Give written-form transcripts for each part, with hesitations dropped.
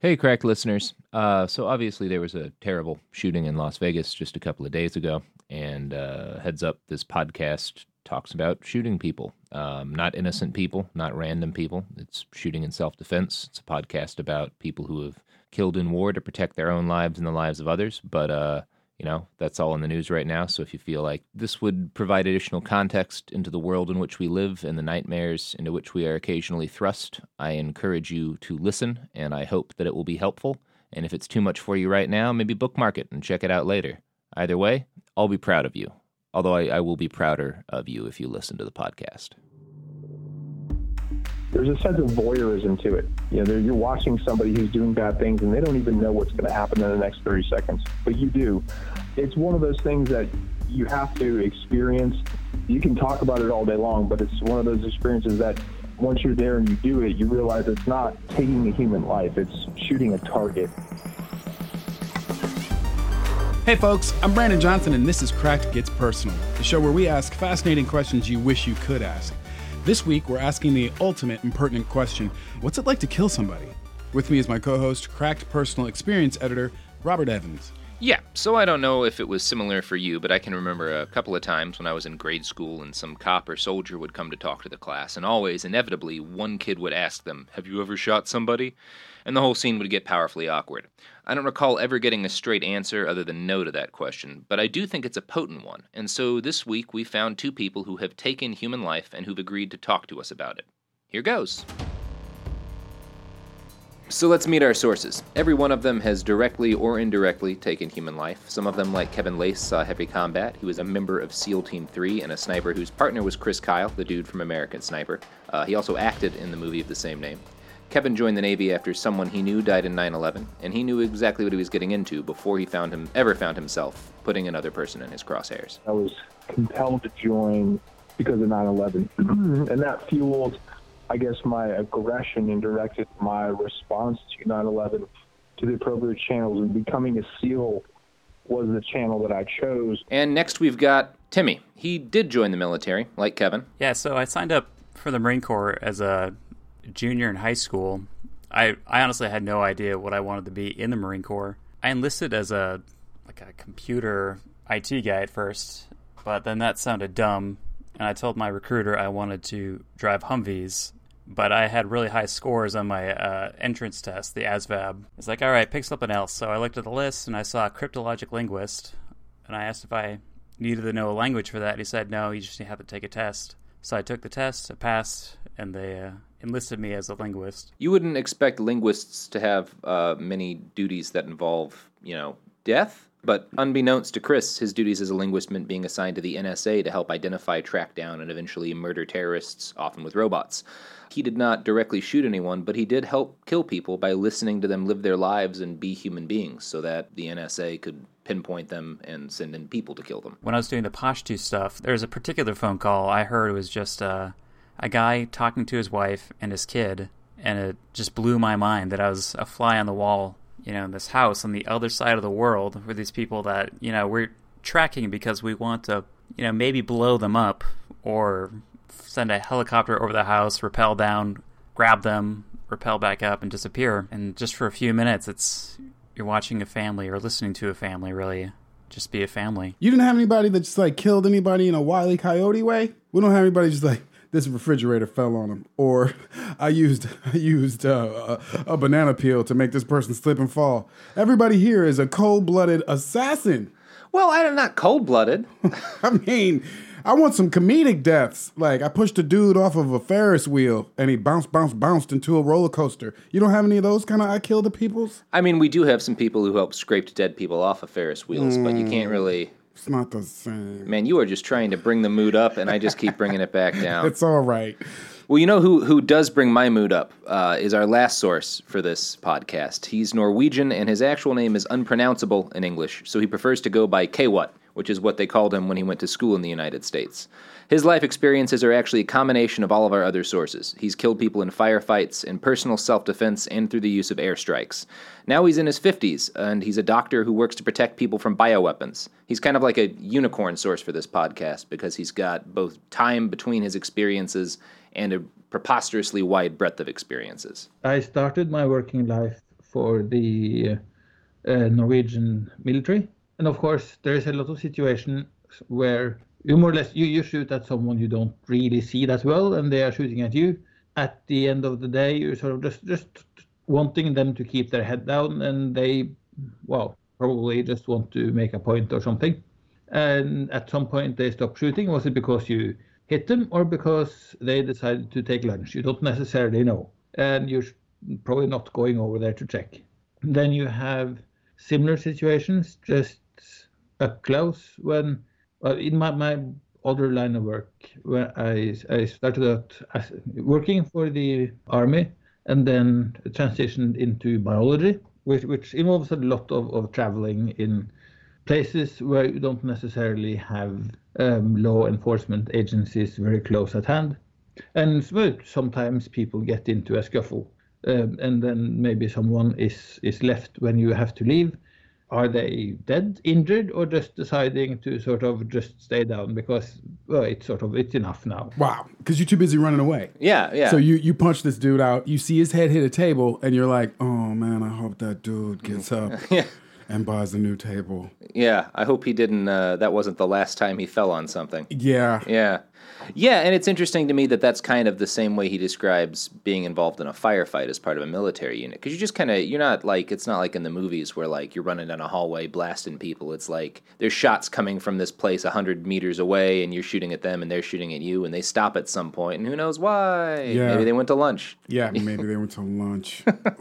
Hey, Cracked listeners. So obviously there was a terrible shooting in Las Vegas just a couple of days ago, and heads up, this podcast talks about shooting people, not innocent people, not random people. It's shooting in self-defense. It's a podcast about people who have killed in war to protect their own lives and the lives of others. But that's all in the news right now. So if you feel like this would provide additional context into the world in which we live and the nightmares into which we are occasionally thrust, I encourage you to listen, and I hope that it will be helpful. And if it's too much for you right now, maybe bookmark it and check it out later. Either way, I'll be proud of you. Although I will be prouder of you if you listen to the podcast. There's a sense of voyeurism to it. You're watching somebody who's doing bad things and they don't even know what's going to happen in the next 30 seconds, but you do. It's one of those things that you have to experience. You can talk about it all day long, but it's one of those experiences that once you're there and you do it, you realize it's not taking a human life, it's shooting a target. Hey folks, I'm Brandon Johnson and this is Cracked Gets Personal, the show where we ask fascinating questions you wish you could ask. This week, we're asking the ultimate impertinent question, what's it like to kill somebody? With me is my co-host, Cracked Personal Experience Editor, Robert Evans. Yeah, so I don't know if it was similar for you, but I can remember a couple of times when I was in grade school and some cop or soldier would come to talk to the class, and always, inevitably, one kid would ask them, "Have you ever shot somebody?" And the whole scene would get powerfully awkward. I don't recall ever getting a straight answer other than no to that question, but I do think it's a potent one, and so this week we found two people who have taken human life and who've agreed to talk to us about it. Here goes. So let's meet our sources. Every one of them has directly or indirectly taken human life. Some of them, like Kevin Lace, saw heavy combat. He was a member of SEAL Team 3 and a sniper whose partner was Chris Kyle, the dude from American Sniper. He also acted in the movie of the same name. Kevin joined the Navy after someone he knew died in 9/11, and he knew exactly what he was getting into before he ever found himself putting another person in his crosshairs. I was compelled to join because of 9/11, and that fueled, I guess, my aggression and directed my response to 9/11 to the appropriate channels, and becoming a SEAL was the channel that I chose. And next we've got Timmy. He did join the military, like Kevin. Yeah, so I signed up for the Marine Corps as a junior in high school. I honestly had no idea what I wanted to be in the Marine Corps. I enlisted as a computer IT guy at first, but then that sounded dumb, and I told my recruiter I wanted to drive Humvees, but I had really high scores on my entrance test, the ASVAB. It's like, all right, pick something else. So I looked at the list, and I saw a cryptologic linguist, and I asked if I needed to know a language for that. He said, no, you just have to take a test. So I took the test, I passed, and they enlisted me as a linguist. You wouldn't expect linguists to have many duties that involve, death. But unbeknownst to Chris, his duties as a linguist meant being assigned to the NSA to help identify, track down, and eventually murder terrorists, often with robots. He did not directly shoot anyone, but he did help kill people by listening to them live their lives and be human beings so that the NSA could pinpoint them and send in people to kill them. When I was doing the Pashto stuff, there was a particular phone call I heard. It was just a guy talking to his wife and his kid, and it just blew my mind that I was a fly on the wall, in this house on the other side of the world with these people that, we're tracking because we want to, maybe blow them up or send a helicopter over the house, rappel down, grab them, rappel back up, and disappear. And just for a few minutes, you're watching a family or listening to a family really just be a family. You didn't have anybody that just killed anybody in a Wile E. Coyote way? We don't have anybody just this refrigerator fell on him, or I used a banana peel to make this person slip and fall. Everybody here is a cold-blooded assassin. Well, I'm not cold-blooded. I mean, I want some comedic deaths. Like, I pushed a dude off of a Ferris wheel, and he bounced into a roller coaster. You don't have any of those kind of I kill the peoples? I mean, we do have some people who help scrape dead people off of Ferris wheels, but you can't really... It's not the same. Man, you are just trying to bring the mood up, and I just keep bringing it back down. It's all right. Well, you know who does bring my mood up is our last source for this podcast. He's Norwegian, and his actual name is unpronounceable in English, so he prefers to go by Kwat, which is what they called him when he went to school in the United States. His life experiences are actually a combination of all of our other sources. He's killed people in firefights, in personal self-defense, and through the use of airstrikes. Now he's in his 50s, and he's a doctor who works to protect people from bioweapons. He's kind of like a unicorn source for this podcast because he's got both time between his experiences and a preposterously wide breadth of experiences. I started my working life for the Norwegian military. And of course, there is a lot of situations where you more or less you shoot at someone you don't really see that well, and they are shooting at you. At the end of the day, you're sort of just wanting them to keep their head down, and they, well, probably just want to make a point or something. And at some point they stop shooting. Was it because you hit them or because they decided to take lunch? You don't necessarily know. And you're probably not going over there to check. Then you have similar situations just up close when, well, in my other line of work, where I started out working for the army and then transitioned into biology, which involves a lot of traveling in places where you don't necessarily have law enforcement agencies very close at hand. And sometimes people get into a scuffle, and then maybe someone is left when you have to leave. Are they dead, injured, or just deciding to sort of just stay down because, well, it's enough now? Wow, because you're too busy running away. Yeah. So you punch this dude out, you see his head hit a table, and you're like, oh man, I hope that dude gets up and buys a new table. Yeah, I hope he didn't, that wasn't the last time he fell on something. Yeah. Yeah, and it's interesting to me that that's kind of the same way he describes being involved in a firefight as part of a military unit. Because you just kind of, you're not like, it's not like in the movies where like you're running down a hallway blasting people. It's like there's shots coming from this place 100 meters away and you're shooting at them and they're shooting at you and they stop at some point and who knows why. Yeah. Maybe they went to lunch. Yeah, maybe they went to lunch.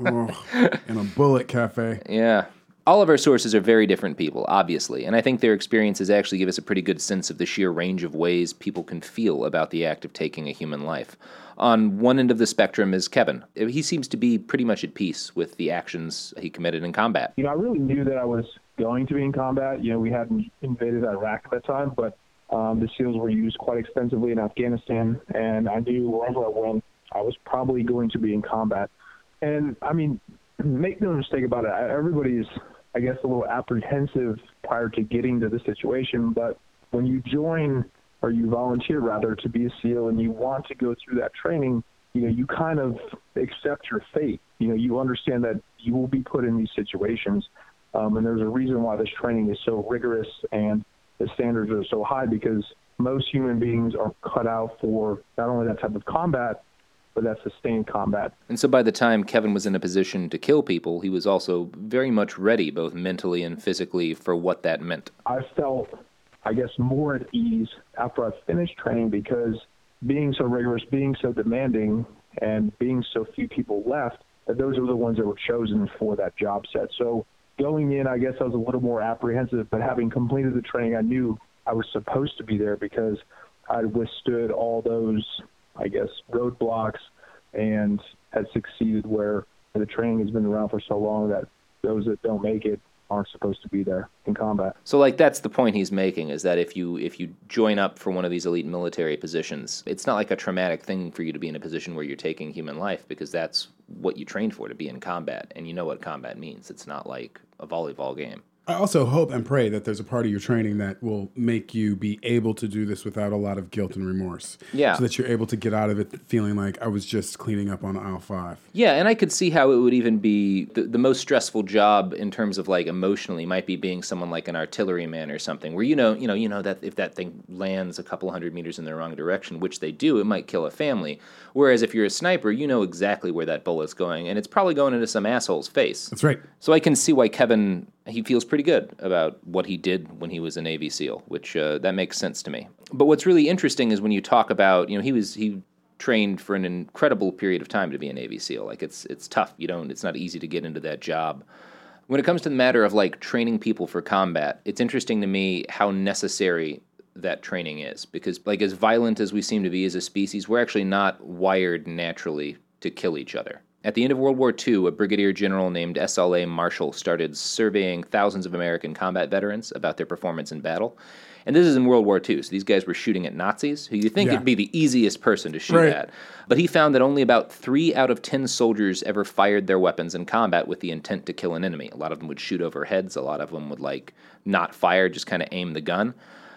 In a bullet cafe. Yeah. All of our sources are very different people, obviously, and I think their experiences actually give us a pretty good sense of the sheer range of ways people can feel about the act of taking a human life. On one end of the spectrum is Kevin. He seems to be pretty much at peace with the actions he committed in combat. I really knew that I was going to be in combat. We hadn't invaded Iraq at that time, but the SEALs were used quite extensively in Afghanistan, and I knew wherever I went, I was probably going to be in combat. And, I mean, make no mistake about it, everybody's, I guess, a little apprehensive prior to getting to the situation, but when you join, or you volunteer rather, to be a SEAL and you want to go through that training, you kind of accept your fate. You understand that you will be put in these situations, and there's a reason why this training is so rigorous and the standards are so high, because most human beings are cut out for not only that type of combat, but that sustained combat. And so by the time Kevin was in a position to kill people, he was also very much ready, both mentally and physically, for what that meant. I felt, I guess, more at ease after I finished training, because being so rigorous, being so demanding, and being so few people left, that those were the ones that were chosen for that job set. So going in, I guess I was a little more apprehensive, but having completed the training, I knew I was supposed to be there because I withstood all those, I guess, roadblocks and had succeeded, where the training has been around for so long that those that don't make it aren't supposed to be there in combat. So, like, that's the point he's making, is that if you join up for one of these elite military positions, it's not like a traumatic thing for you to be in a position where you're taking human life, because that's what you trained for, to be in combat, and you know what combat means. It's not like a volleyball game. I also hope and pray that there's a part of your training that will make you be able to do this without a lot of guilt and remorse. Yeah. So that you're able to get out of it feeling like I was just cleaning up on aisle 5. Yeah, and I could see how it would even be the most stressful job in terms of like emotionally might be being someone like an artilleryman or something, where you know that if that thing lands a couple 100 meters in the wrong direction, which they do, it might kill a family. Whereas if you're a sniper, you know exactly where that bullet's going, and it's probably going into some asshole's face. That's right. So I can see why Kevin, he feels pretty good about what he did when he was a Navy SEAL, which that makes sense to me. But what's really interesting is when you talk about, he trained for an incredible period of time to be a Navy SEAL. Like it's tough. It's not easy to get into that job. When it comes to the matter of like training people for combat, it's interesting to me how necessary that training is, because like as violent as we seem to be as a species, we're actually not wired naturally to kill each other. At the end of World War II, a brigadier general named S.L.A. Marshall started surveying thousands of American combat veterans about their performance in battle. And this is in World War II, so these guys were shooting at Nazis, who you think would be the easiest person to shoot at. But he found that only about 3 out of 10 soldiers ever fired their weapons in combat with the intent to kill an enemy. A lot of them would shoot over heads. A lot of them would, like, not fire, just kind of aim the gun.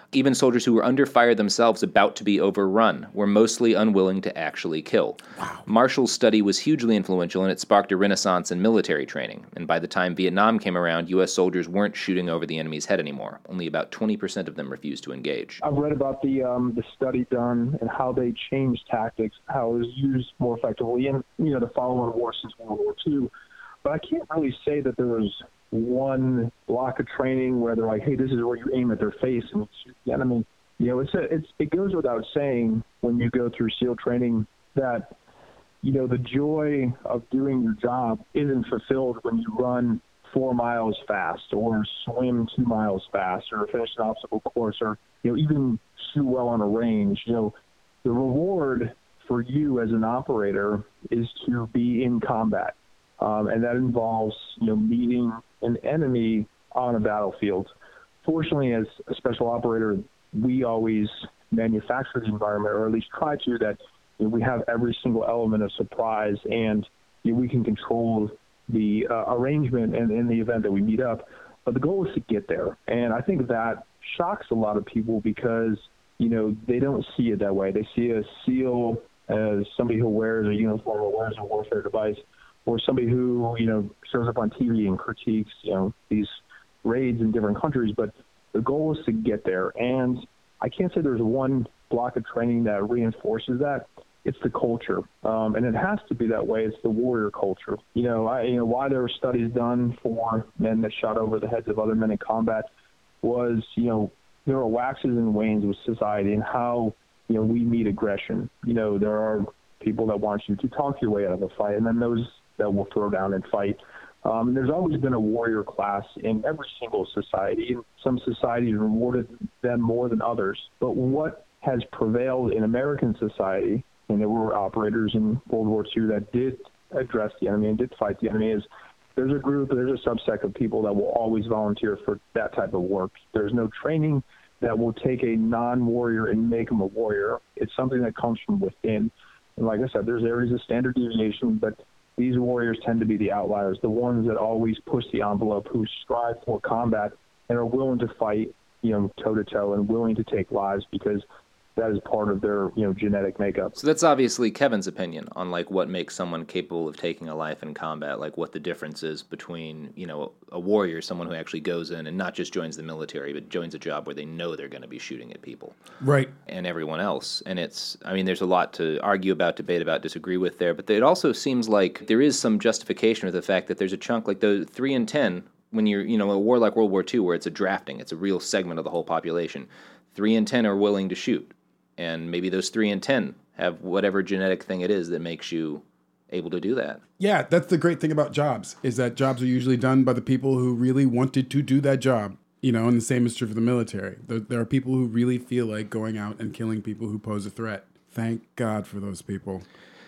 Even soldiers who were under fire themselves, about to be overrun, were mostly unwilling to actually kill. Wow. Marshall's study was hugely influential, and it sparked a renaissance in military training. And by the time Vietnam came around, U.S. soldiers weren't shooting over the enemy's head anymore. Only about 20% of them refused to engage. I've read about the study done and how they changed tactics, how it was used more effectively in the following war since World War II. But I can't really say that there was one block of training where they're like, hey, this is where you aim at their face and shoot the enemy. It goes without saying when you go through SEAL training that, the joy of doing your job isn't fulfilled when you run 4 miles fast or swim 2 miles fast or finish an obstacle course or, even shoot well on a range. The reward for you as an operator is to be in combat. And that involves, meeting an enemy on a battlefield. Fortunately, as a special operator, we always manufacture the environment, or at least try to, that we have every single element of surprise, and we can control the arrangement and in the event that we meet up. But the goal is to get there. And I think that shocks a lot of people because, they don't see it that way. They see a SEAL as somebody who wears a uniform or wears a warfare device, or somebody who, shows up on TV and critiques, these raids in different countries. But the goal is to get there. And I can't say there's one block of training that reinforces that. It's the culture. And it has to be that way. It's the warrior culture. Why there were studies done for men that shot over the heads of other men in combat was, there are waxes and wanes with society and how, we meet aggression. There are people that want you to talk your way out of a fight, and then those that will throw down and fight. There's always been a warrior class in every single society, and some societies rewarded them more than others. But what has prevailed in American society, and there were operators in World War II that did address the enemy and did fight the enemy, is there's a subset of people that will always volunteer for that type of work. There's no training that will take a non-warrior and make them a warrior. It's something that comes from within. And like I said, there's areas of standard deviation, but these warriors tend to be the outliers, the ones that always push the envelope, who strive for combat and are willing to fight, toe-to-toe and willing to take lives because that is part of their, genetic makeup. So that's obviously Kevin's opinion on, what makes someone capable of taking a life in combat, what the difference is between, a warrior, someone who actually goes in and not just joins the military, but joins a job where they know they're going to be shooting at people. Right. And everyone else. And there's a lot to argue about, debate about, disagree with there, but it also seems like there is some justification of the fact that there's a chunk, like the 3 in 10, when you're, a war like World War II, where it's a drafting, it's a real segment of the whole population, 3 in 10 are willing to shoot. And maybe those 3 in 10 have whatever genetic thing it is that makes you able to do that. Yeah, that's the great thing about jobs, is that jobs are usually done by the people who really wanted to do that job. And the same is true for the military. There are people who really feel like going out and killing people who pose a threat. Thank God for those people.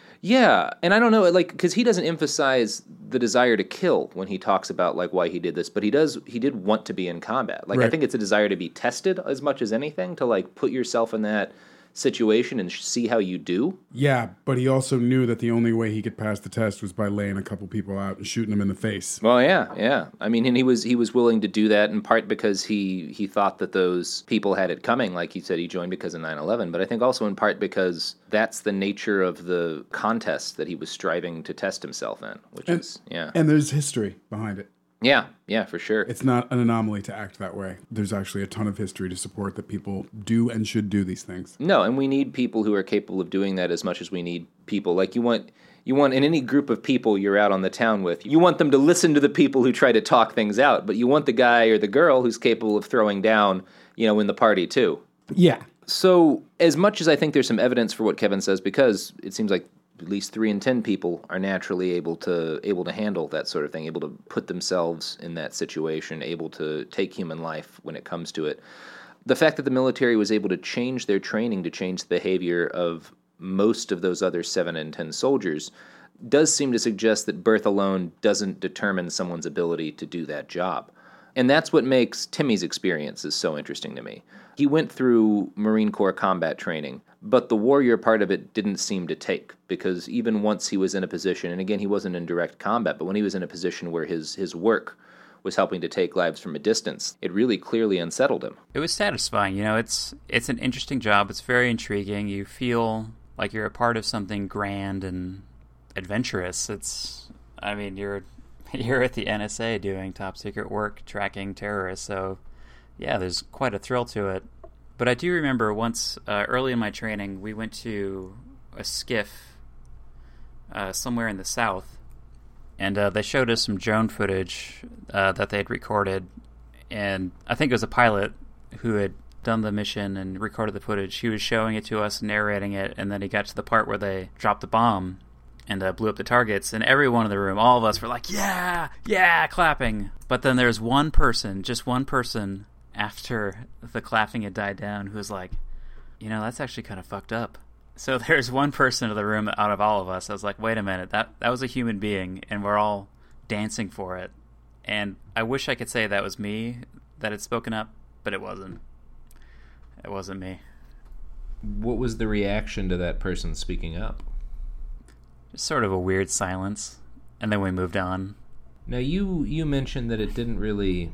Yeah, and I don't know, because he doesn't emphasize the desire to kill when he talks about, why he did this, but he did want to be in combat. Right. I think it's a desire to be tested as much as anything, to, put yourself in that situation and see how you do. Yeah, but he also knew that the only way he could pass the test was by laying a couple people out and shooting them in the face. Well, yeah. And he was willing to do that in part because he thought that those people had it coming. Like he said, he joined because of 9/11, but I think also in part because that's the nature of the contest that he was striving to test himself in, And there's history behind it. Yeah, for sure. It's not an anomaly to act that way. There's actually a ton of history to support that people do and should do these things. No, and we need people who are capable of doing that as much as we need people. You want in any group of people you're out on the town with, you want them to listen to the people who try to talk things out, but you want the guy or the girl who's capable of throwing down, in the party too. Yeah. So as much as I think there's some evidence for what Kevin says, because it seems like at least 3 in 10 people are naturally able to handle that sort of thing, able to put themselves in that situation, able to take human life when it comes to it. The fact that the military was able to change their training to change the behavior of most of those other 7 in 10 soldiers does seem to suggest that birth alone doesn't determine someone's ability to do that job. And that's what makes Timmy's experiences so interesting to me. He went through Marine Corps combat training, but the warrior part of it didn't seem to take, because even once he was in a position, and again, he wasn't in direct combat, but when he was in a position where his work was helping to take lives from a distance. It really clearly unsettled him. It was satisfying. It's an interesting job. It's very intriguing. You feel like you're a part of something grand and adventurous. You're at the NSA doing top secret work tracking terrorists, so yeah, there's quite a thrill to it. But I do remember once, early in my training, we went to a skiff somewhere in the south, and they showed us some drone footage that they had recorded, and I think it was a pilot who had done the mission and recorded the footage. He was showing it to us, narrating it, and then he got to the part where they dropped the bomb and blew up the targets, and everyone in the room, all of us were like, yeah, clapping. But then there's one person, just one person, after the clapping had died down, who was like, that's actually kind of fucked up. So there's one person in the room out of all of us. I was like, wait a minute, that was a human being, and we're all dancing for it. And I wish I could say that was me that had spoken up, but it wasn't. It wasn't me. What was the reaction to that person speaking up? Just sort of a weird silence, and then we moved on. Now, you mentioned that it didn't really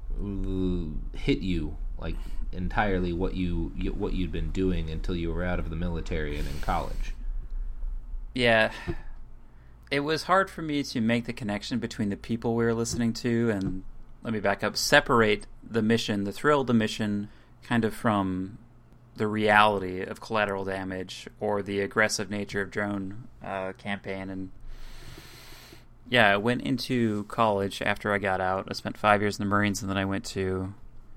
hit you, like, entirely what you'd been doing until you were out of the military and in college. Yeah. It was hard for me to make the connection between the people we were listening to and, let me back up, separate the mission, the thrill of the mission, kind of from the reality of collateral damage or the aggressive nature of drone campaign. And yeah, I went into college after I got out. I spent 5 years in the Marines, and then I went to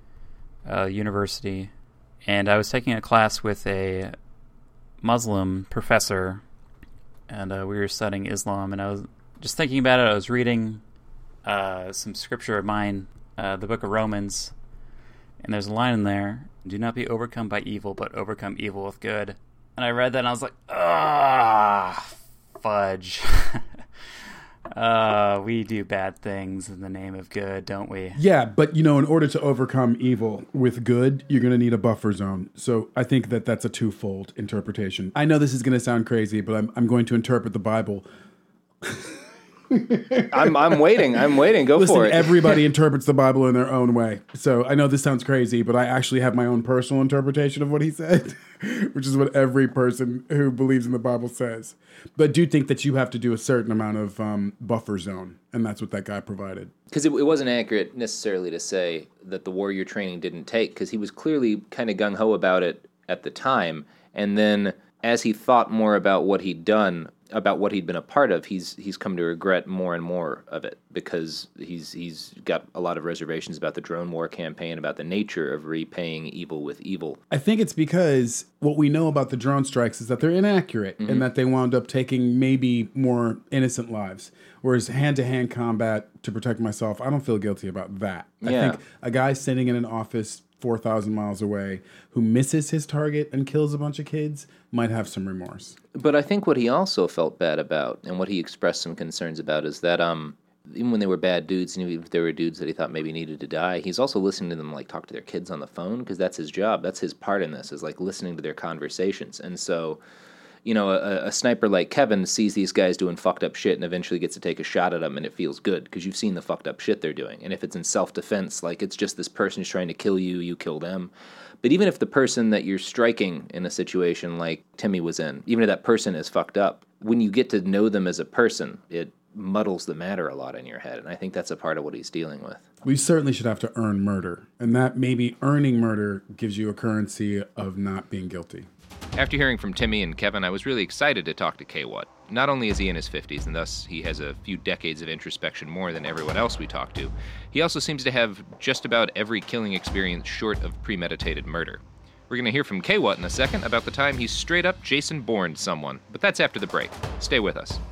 university, and I was taking a class with a Muslim professor, and we were studying Islam, and I was just thinking about it. I was reading some scripture of mine, the book of Romans, and there's a line in there, do not be overcome by evil, but overcome evil with good. And I read that, and I was like, fudge. We do bad things in the name of good, don't we? Yeah, but in order to overcome evil with good, you're going to need a buffer zone. So I think that that's a twofold interpretation. I know this is going to sound crazy, but I'm going to interpret the Bible. I'm waiting. Go for it. Everybody interprets the Bible in their own way. So I know this sounds crazy, but I actually have my own personal interpretation of what he said, which is what every person who believes in the Bible says. But do think that you have to do a certain amount of buffer zone, and that's what that guy provided. Because it wasn't accurate necessarily to say that the warrior training didn't take, because he was clearly kind of gung-ho about it at the time, and then as he thought more about what he'd done, about what he'd been a part of, he's come to regret more and more of it, because he's got a lot of reservations about the drone war campaign, about the nature of repaying evil with evil. I think it's because what we know about the drone strikes is that they're inaccurate, mm-hmm. and that they wound up taking maybe more innocent lives. Whereas hand-to-hand combat to protect myself, I don't feel guilty about that. I think a guy sitting in an office 4,000 miles away who misses his target and kills a bunch of kids might have some remorse. But I think what he also felt bad about, and what he expressed some concerns about, is that even when they were bad dudes, and even if there were dudes that he thought maybe needed to die, he's also listening to them like talk to their kids on the phone, because that's his job. That's his part in this, is like listening to their conversations. And so, a sniper like Kevin sees these guys doing fucked up shit and eventually gets to take a shot at them, and it feels good because you've seen the fucked up shit they're doing. And if it's in self-defense, like it's just this person who's trying to kill you, you kill them. But even if the person that you're striking in a situation like Timmy was in, even if that person is fucked up, when you get to know them as a person, it muddles the matter a lot in your head. And I think that's a part of what he's dealing with. We certainly should have to earn murder. And that maybe earning murder gives you a currency of not being guilty. After hearing from Timmy and Kevin, I was really excited to talk to K-Watt. Not only is he in his 50s, and thus he has a few decades of introspection more than everyone else we talk to, he also seems to have just about every killing experience short of premeditated murder. We're going to hear from K-Watt in a second about the time he straight up Jason Bourne'd someone, but that's after the break. Stay with us.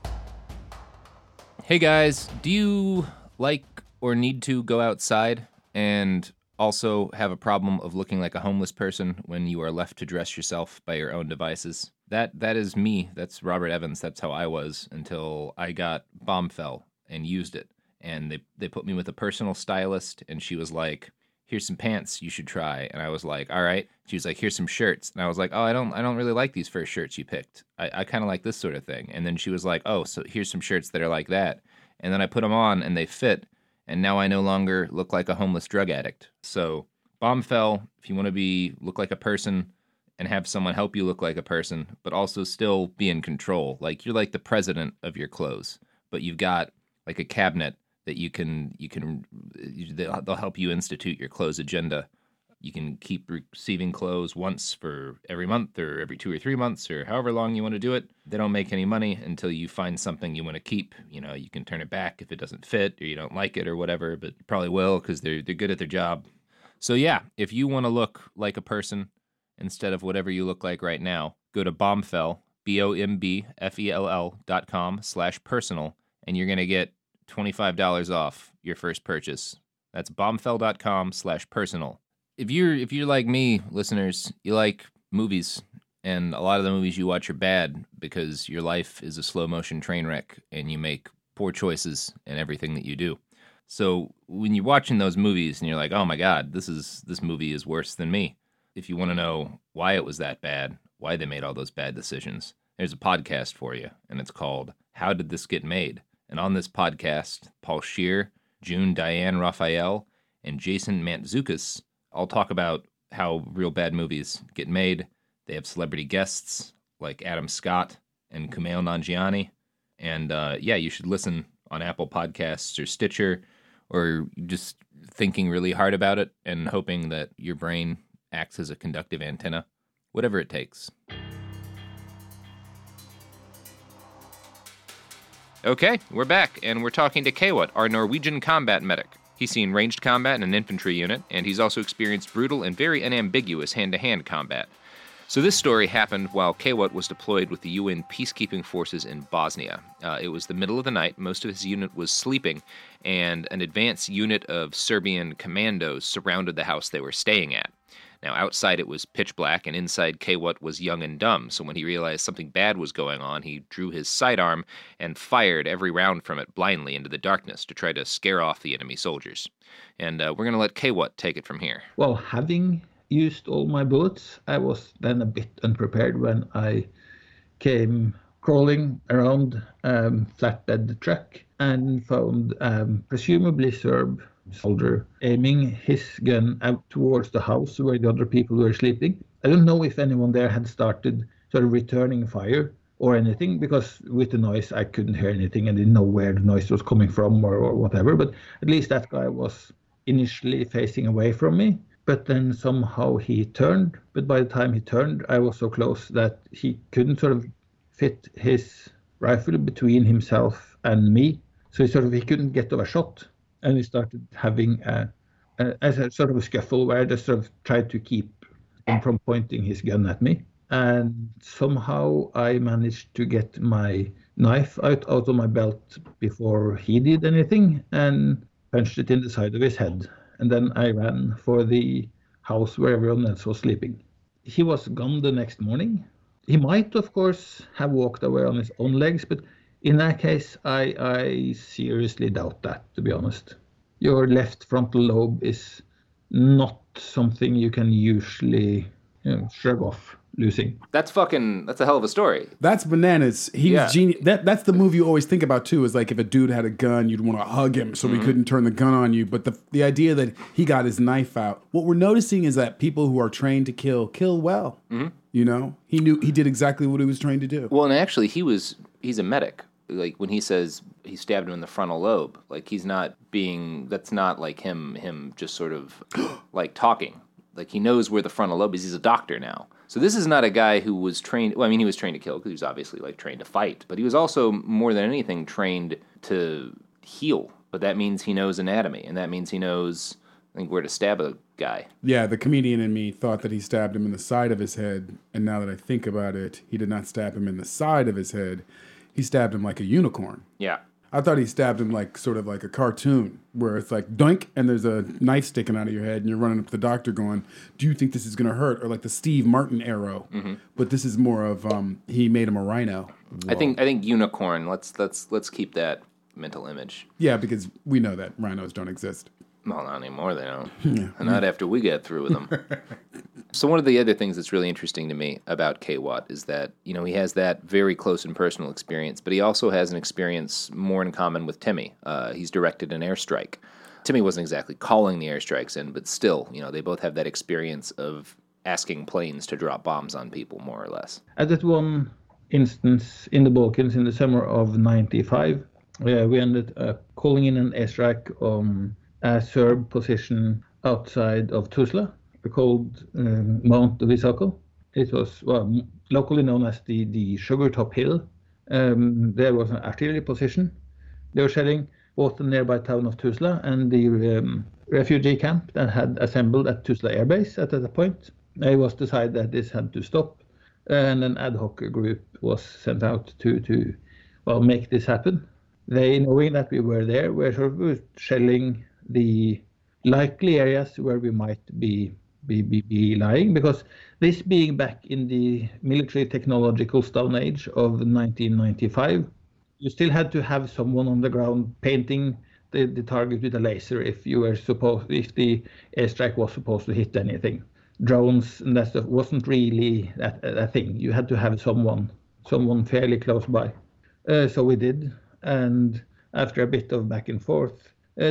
Hey guys, do you like or need to go outside and also have a problem of looking like a homeless person when you are left to dress yourself by your own devices? That is me. That's Robert Evans. That's how I was until I got Bombfell and used it. And they put me with a personal stylist, and she was like, here's some pants you should try. And I was like, all right. She was like, here's some shirts. And I was like, oh, I don't really like these first shirts you picked. I kind of like this sort of thing. And then she was like, oh, so here's some shirts that are like that. And then I put them on and they fit. and now I no longer look like a homeless drug addict. So Bombfell, if you want to look like a person and have someone help you look like a person, but also still be in control. Like you're like the president of your clothes, but you've got like a cabinet that they'll help you institute your clothes agenda. You can keep receiving clothes once for every month or every 2 or 3 months or however long you want to do it. They don't make any money until you find something you want to keep. You know, you can turn it back if it doesn't fit or you don't like it or whatever, but you probably will because they're good at their job. So yeah, if you want to look like a person instead of whatever you look like right now, go to Bombfell, BOMBFELL.com/personal, and you're going to get $25 off your first purchase. That's bombfell.com/personal. If you're like me, listeners, you like movies, and a lot of the movies you watch are bad because your life is a slow motion train wreck and you make poor choices in everything that you do. So when you're watching those movies and you're like, oh my God, this movie is worse than me. If you want to know why it was that bad, why they made all those bad decisions, there's a podcast for you, and it's called How Did This Get Made? And on this podcast, Paul Scheer, June Diane Raphael, and Jason Mantzoukas all talk about how real bad movies get made. They have celebrity guests like Adam Scott and Kumail Nanjiani. And you should listen on Apple Podcasts or Stitcher, or just thinking really hard about it and hoping that your brain acts as a conductive antenna, whatever it takes. Okay, we're back, and we're talking to Kewat, our Norwegian combat medic. He's seen ranged combat in an infantry unit, and he's also experienced brutal and very unambiguous hand-to-hand combat. So this story happened while Kewat was deployed with the UN peacekeeping forces in Bosnia. It was the middle of the night, most of his unit was sleeping, and an advanced unit of Serbian commandos surrounded the house they were staying at. Now, outside it was pitch black, and inside Kewat was young and dumb, so when he realized something bad was going on, he drew his sidearm and fired every round from it blindly into the darkness to try to scare off the enemy soldiers. And we're going to let Kewat take it from here. Well, having used all my bullets, I was then a bit unprepared when I came crawling around flatbed truck and found presumably Serb soldier aiming his gun out towards the house where the other people were sleeping. I don't know if anyone there had started sort of returning fire or anything, because with the noise I couldn't hear anything and didn't know where the noise was coming from or whatever, but at least that guy was initially facing away from me. But then somehow he turned, but by the time he turned, I was so close that he couldn't sort of fit his rifle between himself and me, so he couldn't get to a shot. And we started having a sort of a scuffle where I just sort of tried to keep him from pointing his gun at me. And somehow I managed to get my knife out of my belt before he did anything and punched it in the side of his head. And then I ran for the house where everyone else was sleeping. He was gone the next morning. He might, of course, have walked away on his own legs, but in that case, I seriously doubt that, to be honest. Your left frontal lobe is not something you can usually shrug off losing. That's a hell of a story. That's bananas. He's genius. That's the move you always think about, too, is like if a dude had a gun, you'd want to hug him so he couldn't turn the gun on you. But the idea that he got his knife out, what we're noticing is that people who are trained to kill well. Mm-hmm. You know, he did exactly what he was trained to do. Well, and actually, he's a medic. Like when he says he stabbed him in the frontal lobe, like that's not like him just sort of like talking. Like he knows where the frontal lobe is. He's a doctor now. So this is not a guy who was trained. Well, I mean, he was trained to kill because he was obviously like trained to fight, but he was also more than anything trained to heal. But that means he knows anatomy, and that means he knows, I think, where to stab a guy. Yeah, the comedian in me thought that he stabbed him in the side of his head, and now that I think about it, he did not stab him in the side of his head. He stabbed him like a unicorn. Yeah. I thought he stabbed him like sort of like a cartoon where it's like doink and there's a knife sticking out of your head and you're running up to the doctor going, do you think this is going to hurt? Or like the Steve Martin arrow. Mm-hmm. But this is more of he made him a rhino. Whoa. I think unicorn. Let's keep that mental image. Yeah, because we know that rhinos don't exist. Well, not anymore, they don't. Not after we get through with them. So one of the other things that's really interesting to me about K-Watt is that, he has that very close and personal experience, but he also has an experience more in common with Timmy. He's directed an airstrike. Timmy wasn't exactly calling the airstrikes in, but still, they both have that experience of asking planes to drop bombs on people, more or less. At that one instance in the Balkans in the summer of 95, we ended up calling in an airstrike on a Serb position outside of Tuzla, called Mount Visoko. It was locally known as the Sugar Top Hill. There was an artillery position. They were shelling both the nearby town of Tuzla and the refugee camp that had assembled at Tuzla Air Base at that point. It was decided that this had to stop, and an ad hoc group was sent out to make this happen. They, knowing that we were there, were sort of shelling the likely areas where we might be lying, because this being back in the military technological stone age of 1995, you still had to have someone on the ground painting the target with a laser if the airstrike was supposed to hit anything. Drones and that stuff wasn't really a thing. You had to have someone fairly close by. So we did, and after a bit of back and forth,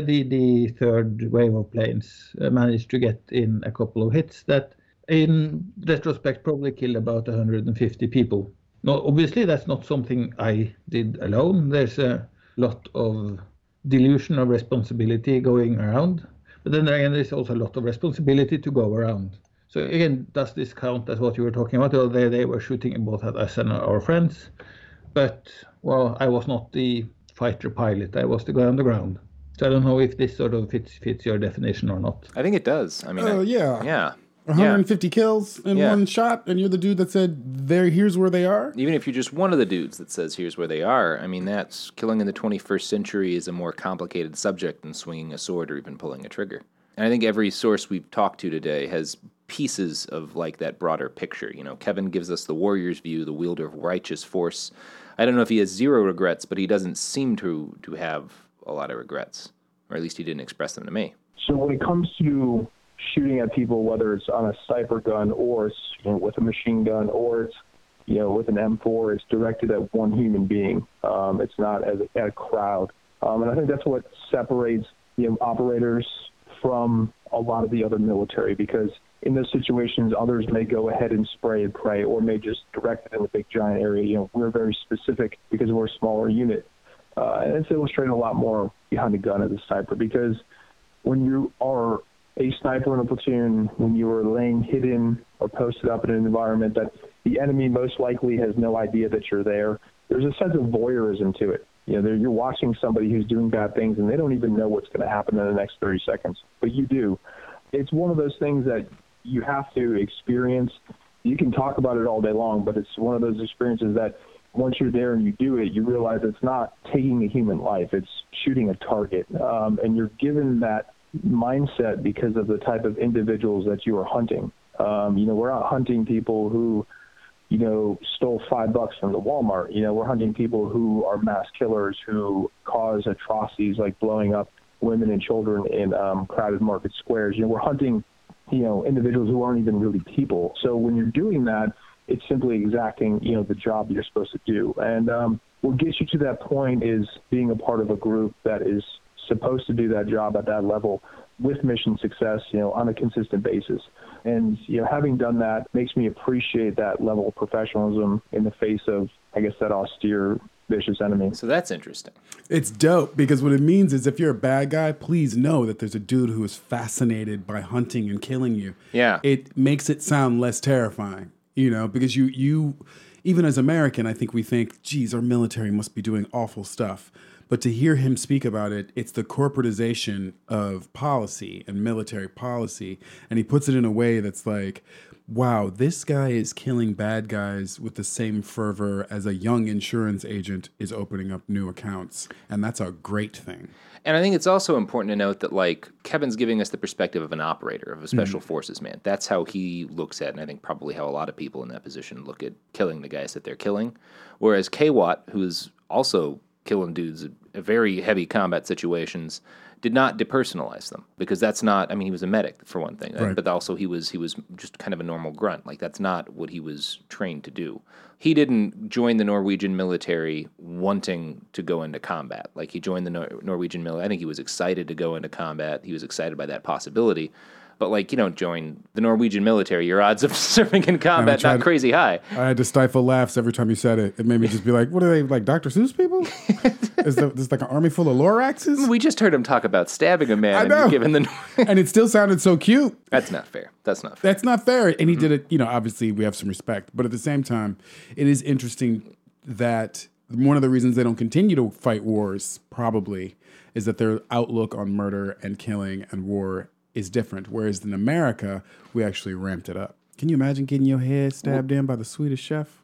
the third wave of planes managed to get in a couple of hits that, in retrospect, probably killed about 150 people. No, obviously, that's not something I did alone. There's a lot of delusion of responsibility going around. But then again, there's also a lot of responsibility to go around. So again, does this count as what you were talking about? Well, they were shooting both at us and our friends. But, I was not the fighter pilot. I was the guy on the ground. So I don't know if this sort of fits your definition or not. I think it does. I mean, yeah. 150 kills in one shot, and you're the dude that said, here's where they are? Even if you're just one of the dudes that says, here's where they are, I mean, that's killing in the 21st century is a more complicated subject than swinging a sword or even pulling a trigger. And I think every source we've talked to today has pieces of, that broader picture. Kevin gives us the warrior's view, the wielder of righteous force. I don't know if he has zero regrets, but he doesn't seem to have a lot of regrets, or at least he didn't express them to me. So when it comes to shooting at people, whether it's on a sniper gun or it's with a machine gun or it's with an M4, it's directed at one human being. It's not at a crowd, and I think that's what separates operators from a lot of the other military, because in those situations others may go ahead and spray and pray or may just direct it in a big giant area. We're very specific because we're a smaller unit, and it's illustrated a lot more behind the gun as a sniper, because when you are a sniper in a platoon, when you are laying hidden or posted up in an environment that the enemy most likely has no idea that you're there, there's a sense of voyeurism to it. You're watching somebody who's doing bad things, and they don't even know what's going to happen in the next 30 seconds, but you do. It's one of those things that you have to experience. You can talk about it all day long, but it's one of those experiences that once you're there and you do it, you realize it's not taking a human life, it's shooting a target, and you're given that mindset because of the type of individuals that you are hunting. We're not hunting people who stole $5 from the Walmart. We're hunting people who are mass killers, who cause atrocities like blowing up women and children in crowded market squares. We're hunting, individuals who aren't even really people. So when you're doing that, it's simply exacting, the job you're supposed to do. And what gets you to that point is being a part of a group that is supposed to do that job at that level with mission success, on a consistent basis. And, having done that makes me appreciate that level of professionalism in the face of, I guess, that austere, vicious enemy. So that's interesting. It's dope, because what it means is if you're a bad guy, please know that there's a dude who is fascinated by hunting and killing you. Yeah. It makes it sound less terrifying, because you even as American, I think we think, geez, our military must be doing awful stuff. But to hear him speak about it, it's the corporatization of policy and military policy. And he puts it in a way that's like, wow, this guy is killing bad guys with the same fervor as a young insurance agent is opening up new accounts. And that's a great thing. And I think it's also important to note that, Kevin's giving us the perspective of an operator, of a special forces man. That's how he looks at it, and I think probably how a lot of people in that position look at killing the guys that they're killing. Whereas K-Watt, who is also killing dudes in very heavy combat situations, did not depersonalize them, because that's not, I mean, he was a medic for one thing, Right. but also he was just kind of a normal grunt. Like, that's not what he was trained to do. He didn't join the Norwegian military wanting to go into combat. Like, he joined the Norwegian military. I think he was excited to go into combat. He was excited by that possibility. But, like, you don't join the Norwegian military. Your odds of serving in combat not crazy high. I had to stifle laughs every time you said it. It made me just be like, what are they, like Dr. Seuss people? Is this like an army full of Loraxes? We just heard him talk about stabbing a man. I and know. giving the... And it still sounded so cute. That's not fair. That's not fair. That's not fair. And he did it, obviously we have some respect. But at the same time, it is interesting that one of the reasons they don't continue to fight wars, probably, is that their outlook on murder and killing and war is different. Whereas in America, we actually ramped it up. Can you imagine getting your head stabbed in by the Swedish chef?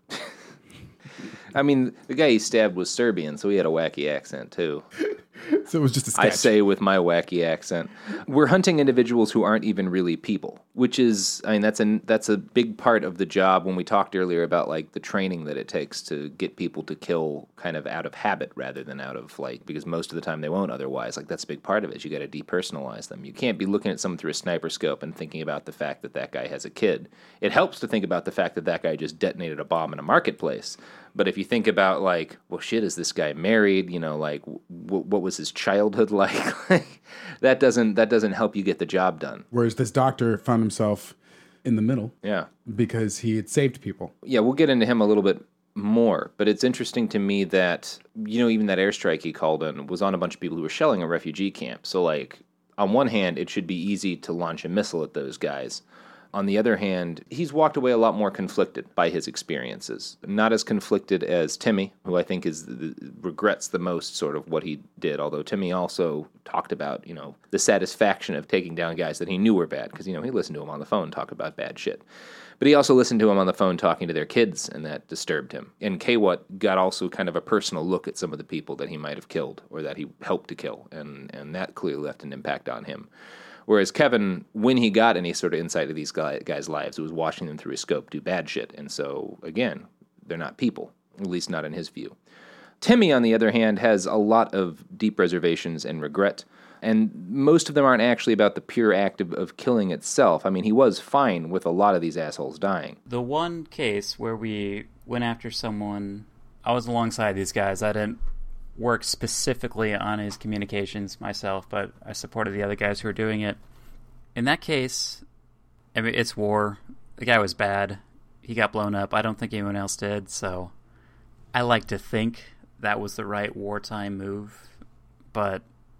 I mean, the guy he stabbed was Serbian, so he had a wacky accent, too. So it was just a sketch. I say with my wacky accent. We're hunting individuals who aren't even really people, which is, I mean, that's a big part of the job when we talked earlier about, like, the training that it takes to get people to kill kind of out of habit rather than out of, like, because most of the time they won't otherwise. Like, that's a big part of it. You got to depersonalize them. You can't be looking at someone through a sniper scope and thinking about the fact that that guy has a kid. It helps to think about the fact that that guy just detonated a bomb in a marketplace. But if you think about, like, well, shit, is this guy married? Like, what was his childhood like? that doesn't help you get the job done. Whereas this doctor found himself in the middle. Yeah. Because he had saved people. Yeah, we'll get into him a little bit more. But it's interesting to me that, even that airstrike he called in was on a bunch of people who were shelling a refugee camp. So, like, on one hand, it should be easy to launch a missile at those guys. On the other hand, he's walked away a lot more conflicted by his experiences. Not as conflicted as Timmy, who I think regrets the most sort of what he did, although Timmy also talked about, the satisfaction of taking down guys that he knew were bad, because, he listened to him on the phone talk about bad shit. But he also listened to him on the phone talking to their kids, and that disturbed him. And Kawat got also kind of a personal look at some of the people that he might have killed, or that he helped to kill, and that clearly left an impact on him. Whereas Kevin, when he got any sort of insight of these guys' lives, it was watching them through a scope do bad shit. And so, again, they're not people, at least not in his view. Timmy, on the other hand, has a lot of deep reservations and regret, and most of them aren't actually about the pure act of killing itself. I mean, he was fine with a lot of these assholes dying. The one case where we went after someone, I was alongside these guys. I didn't work specifically on his communications myself, but I supported the other guys who were doing it. In that case, I mean, it's war. The guy was bad. He got blown up. I don't think anyone else did, so I like to think that was the right wartime move. But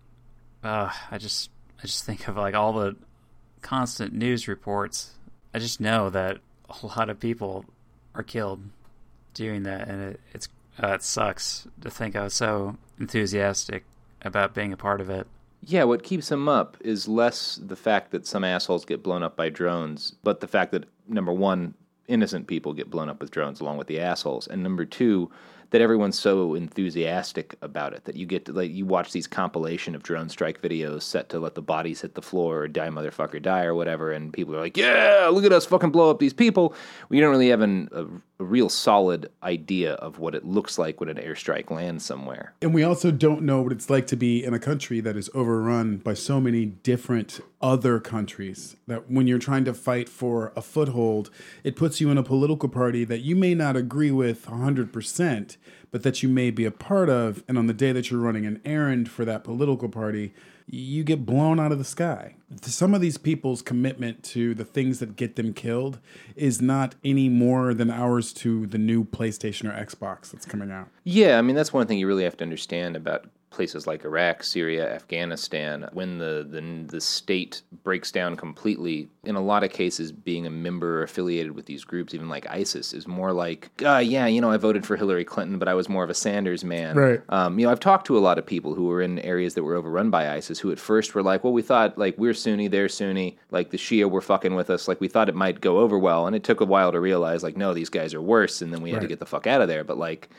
I just think of, like, all the constant news reports. I just know that a lot of people are killed doing that, and it sucks to think I was so enthusiastic about being a part of it. Yeah, what keeps him up is less the fact that some assholes get blown up by drones, but the fact that, number one, innocent people get blown up with drones along with the assholes, and number two, that everyone's so enthusiastic about it that you get to, like, you watch these compilation of drone strike videos set to let the bodies hit the floor or die motherfucker die or whatever, and people are like, yeah, look at us fucking blow up these people. We don't really have a real solid idea of what it looks like when an airstrike lands somewhere. And we also don't know what it's like to be in a country that is overrun by so many different other countries, that when you're trying to fight for a foothold, it puts you in a political party that you may not agree with 100%, but that you may be a part of. And on the day that you're running an errand for that political party, you get blown out of the sky. Some of these people's commitment to the things that get them killed is not any more than ours to the new PlayStation or Xbox that's coming out. Yeah, I mean, that's one thing you really have to understand about places like Iraq, Syria, Afghanistan. When the state breaks down completely, in a lot of cases, being a member or affiliated with these groups, even like ISIS, is more like, I voted for Hillary Clinton, but I was more of a Sanders man. Right. I've talked to a lot of people who were in areas that were overrun by ISIS who at first were like, well, we thought, like, we're Sunni, they're Sunni, like the Shia were fucking with us, like we thought it might go over well, and it took a while to realize, like, no, these guys are worse, and then we had to get the fuck out of there. But, like,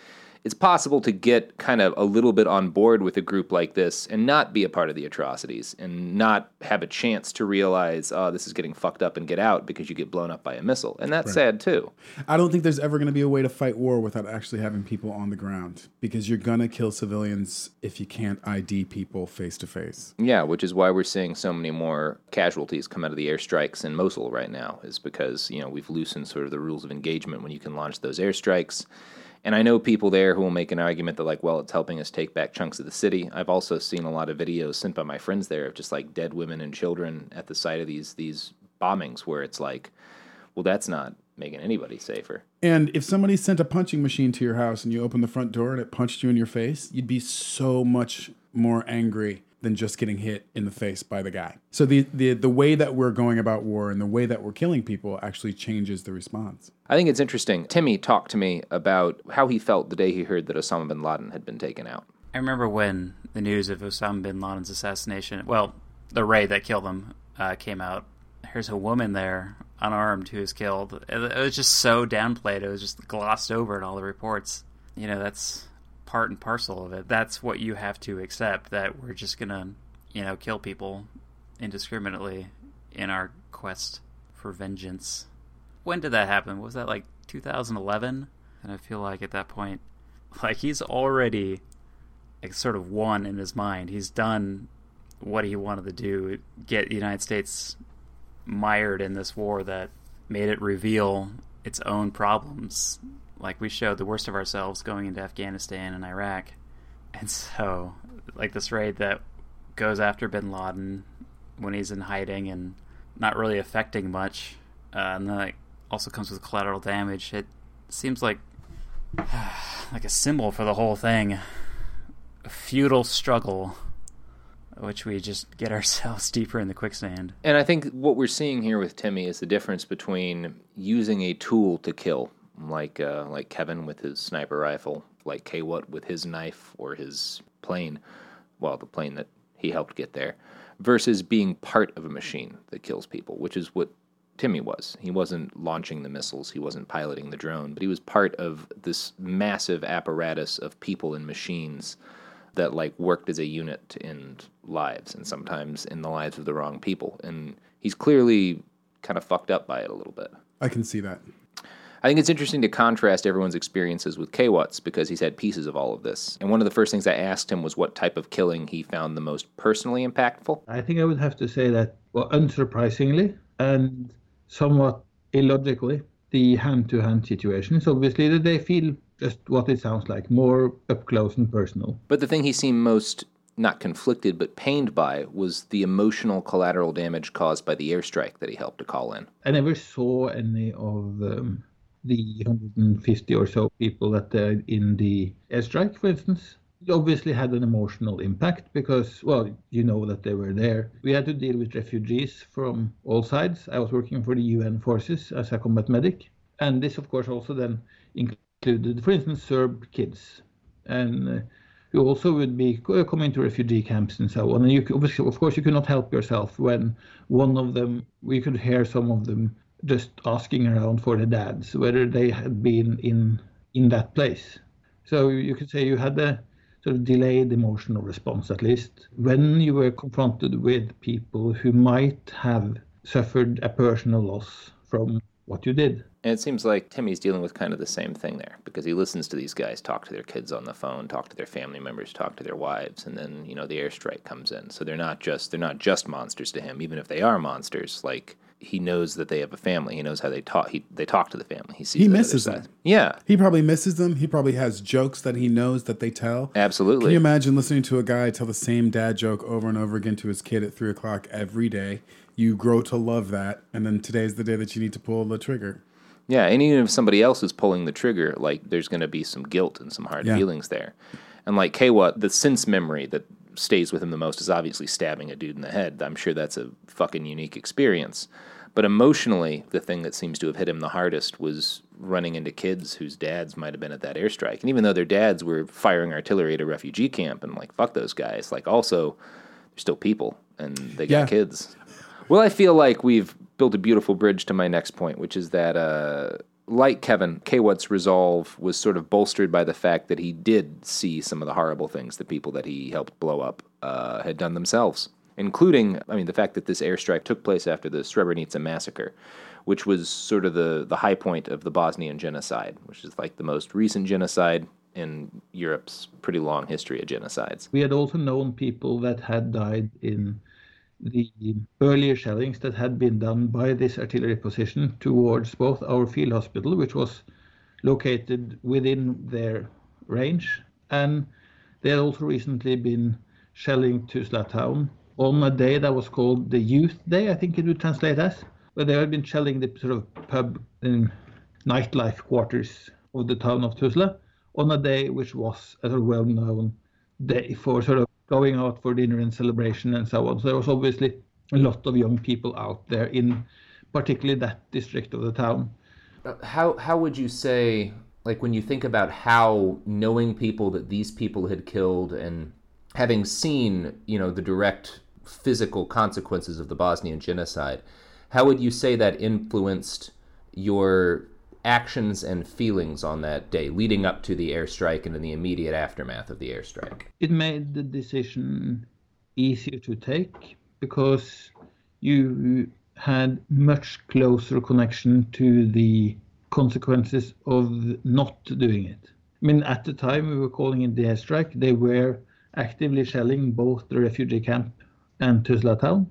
it's possible to get kind of a little bit on board with a group like this and not be a part of the atrocities and not have a chance to realize, oh, this is getting fucked up and get out because you get blown up by a missile. And that's sad too. I don't think there's ever going to be a way to fight war without actually having people on the ground, because you're going to kill civilians if you can't ID people face to face. Yeah, which is why we're seeing so many more casualties come out of the airstrikes in Mosul right now, is because, we've loosened sort of the rules of engagement when you can launch those airstrikes. And I know people there who will make an argument that, like, well, it's helping us take back chunks of the city. I've also seen a lot of videos sent by my friends there of just, like, dead women and children at the site of these bombings, where it's like, well, that's not making anybody safer. And if somebody sent a punching machine to your house and you opened the front door and it punched you in your face, you'd be so much more angry than just getting hit in the face by the guy. So the way that we're going about war and the way that we're killing people actually changes the response. I think it's interesting. Timmy talked to me about how he felt the day he heard that Osama bin Laden had been taken out. I remember when the news of Osama bin Laden's assassination, well, the raid that killed him, came out. There's a woman there, unarmed, who was killed. It was just so downplayed. It was just glossed over in all the reports. That's part and parcel of it. That's what you have to accept, that we're just gonna, kill people indiscriminately in our quest for vengeance. When did that happen? Was that like 2011? And I feel like at that point, like, he's already sort of won in his mind. He's done what he wanted to do, get the United States mired in this war that made it reveal its own problems. Like, we showed the worst of ourselves going into Afghanistan and Iraq. And so, like, this raid that goes after bin Laden when he's in hiding and not really affecting much, and then it also comes with collateral damage. It seems like a symbol for the whole thing. A futile struggle, which we just get ourselves deeper in the quicksand. And I think what we're seeing here with Timmy is the difference between using a tool to kill, like Kevin with his sniper rifle, like Kaywood with his knife or his plane, well, the plane that he helped get there, versus being part of a machine that kills people, which is what Timmy was. He wasn't launching the missiles, he wasn't piloting the drone, but he was part of this massive apparatus of people and machines that, like, worked as a unit to end lives, and sometimes in the lives of the wrong people. And he's clearly kind of fucked up by it a little bit. I can see that. I think it's interesting to contrast everyone's experiences with Kaywat's, because he's had pieces of all of this. And one of the first things I asked him was what type of killing he found the most personally impactful. I think I would have to say that, well, unsurprisingly and somewhat illogically, the hand-to-hand situations, obviously, that they feel just what it sounds like, more up close and personal. But the thing he seemed most, not conflicted, but pained by was the emotional collateral damage caused by the airstrike that he helped to call in. I never saw any of the 150 or so people that died in the airstrike, for instance. It obviously had an emotional impact because, well, that they were there. We had to deal with refugees from all sides. I was working for the UN forces as a combat medic. And this, of course, also then included, for instance, Serb kids. And who also would be coming to refugee camps and so on. And you, obviously, of course, you could not help yourself when one of them, we could hear some of them just asking around for the dads, whether they had been in that place. So you could say you had a sort of delayed emotional response, at least, when you were confronted with people who might have suffered a personal loss from what you did. And it seems like Timmy's dealing with kind of the same thing there, because he listens to these guys talk to their kids on the phone, talk to their family members, talk to their wives, and then, the airstrike comes in. So they're not just monsters to him, even if they are monsters. Like, he knows that they have a family. He knows how they talk. They talk to the family. He misses them. Yeah. He probably misses them. He probably has jokes that he knows that they tell. Absolutely. Can you imagine listening to a guy tell the same dad joke over and over again to his kid at 3 o'clock every day? You grow to love that, and then today's the day that you need to pull the trigger. Yeah, and even if somebody else is pulling the trigger, like, there's going to be some guilt and some hard feelings there. And like Kaywat, the sense memory that stays with him the most is obviously stabbing a dude in the head. I'm sure that's a fucking unique experience. But emotionally, the thing that seems to have hit him the hardest was running into kids whose dads might have been at that airstrike. And even though their dads were firing artillery at a refugee camp, and, like, fuck those guys, like, also, they're still people, and they got kids. Well, I feel like we've built a beautiful bridge to my next point, which is that like Kevin, Kaywood's resolve was sort of bolstered by the fact that he did see some of the horrible things that people that he helped blow up had done themselves, including, the fact that this airstrike took place after the Srebrenica massacre, which was sort of the high point of the Bosnian genocide, which is like the most recent genocide in Europe's pretty long history of genocides. We had also known people that had died in the earlier shellings that had been done by this artillery position towards both our field hospital, which was located within their range, and they had also recently been shelling Tuzla town on a day that was called the Youth Day, I think it would translate as, where they had been shelling the sort of pub and nightlife quarters of the town of Tuzla on a day which was a well-known day for sort of going out for dinner and celebration and so on. So there was obviously a lot of young people out there in particularly that district of the town. How would you say, like when you think about how knowing people that these people had killed and having seen, the direct physical consequences of the Bosnian genocide, how would you say that influenced your actions and feelings on that day leading up to the airstrike and in the immediate aftermath of the airstrike? It made the decision easier to take because you had much closer connection to the consequences of not doing it. At the time we were calling it the airstrike, they were actively shelling both the refugee camp and Tuzla town.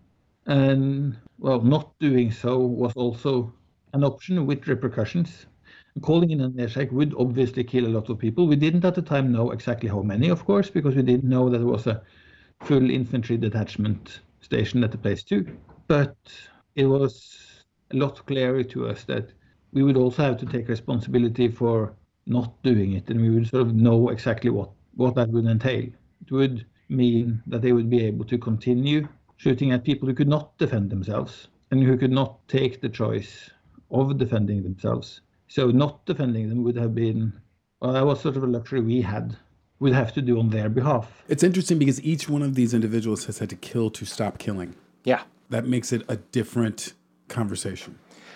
And, not doing so was also an option with repercussions. Calling in an airstrike would obviously kill a lot of people. We didn't at the time know exactly how many, of course, because we didn't know that there was a full infantry detachment stationed at the place too. But it was a lot clearer to us that we would also have to take responsibility for not doing it, and we would sort of know exactly what that would entail. It would mean that they would be able to continue shooting at people who could not defend themselves and who could not take the choice of defending themselves. So not defending them would have been, that was sort of a luxury we'd have to do on their behalf. It's interesting because each one of these individuals has had to kill to stop killing. Yeah. That makes it a different conversation.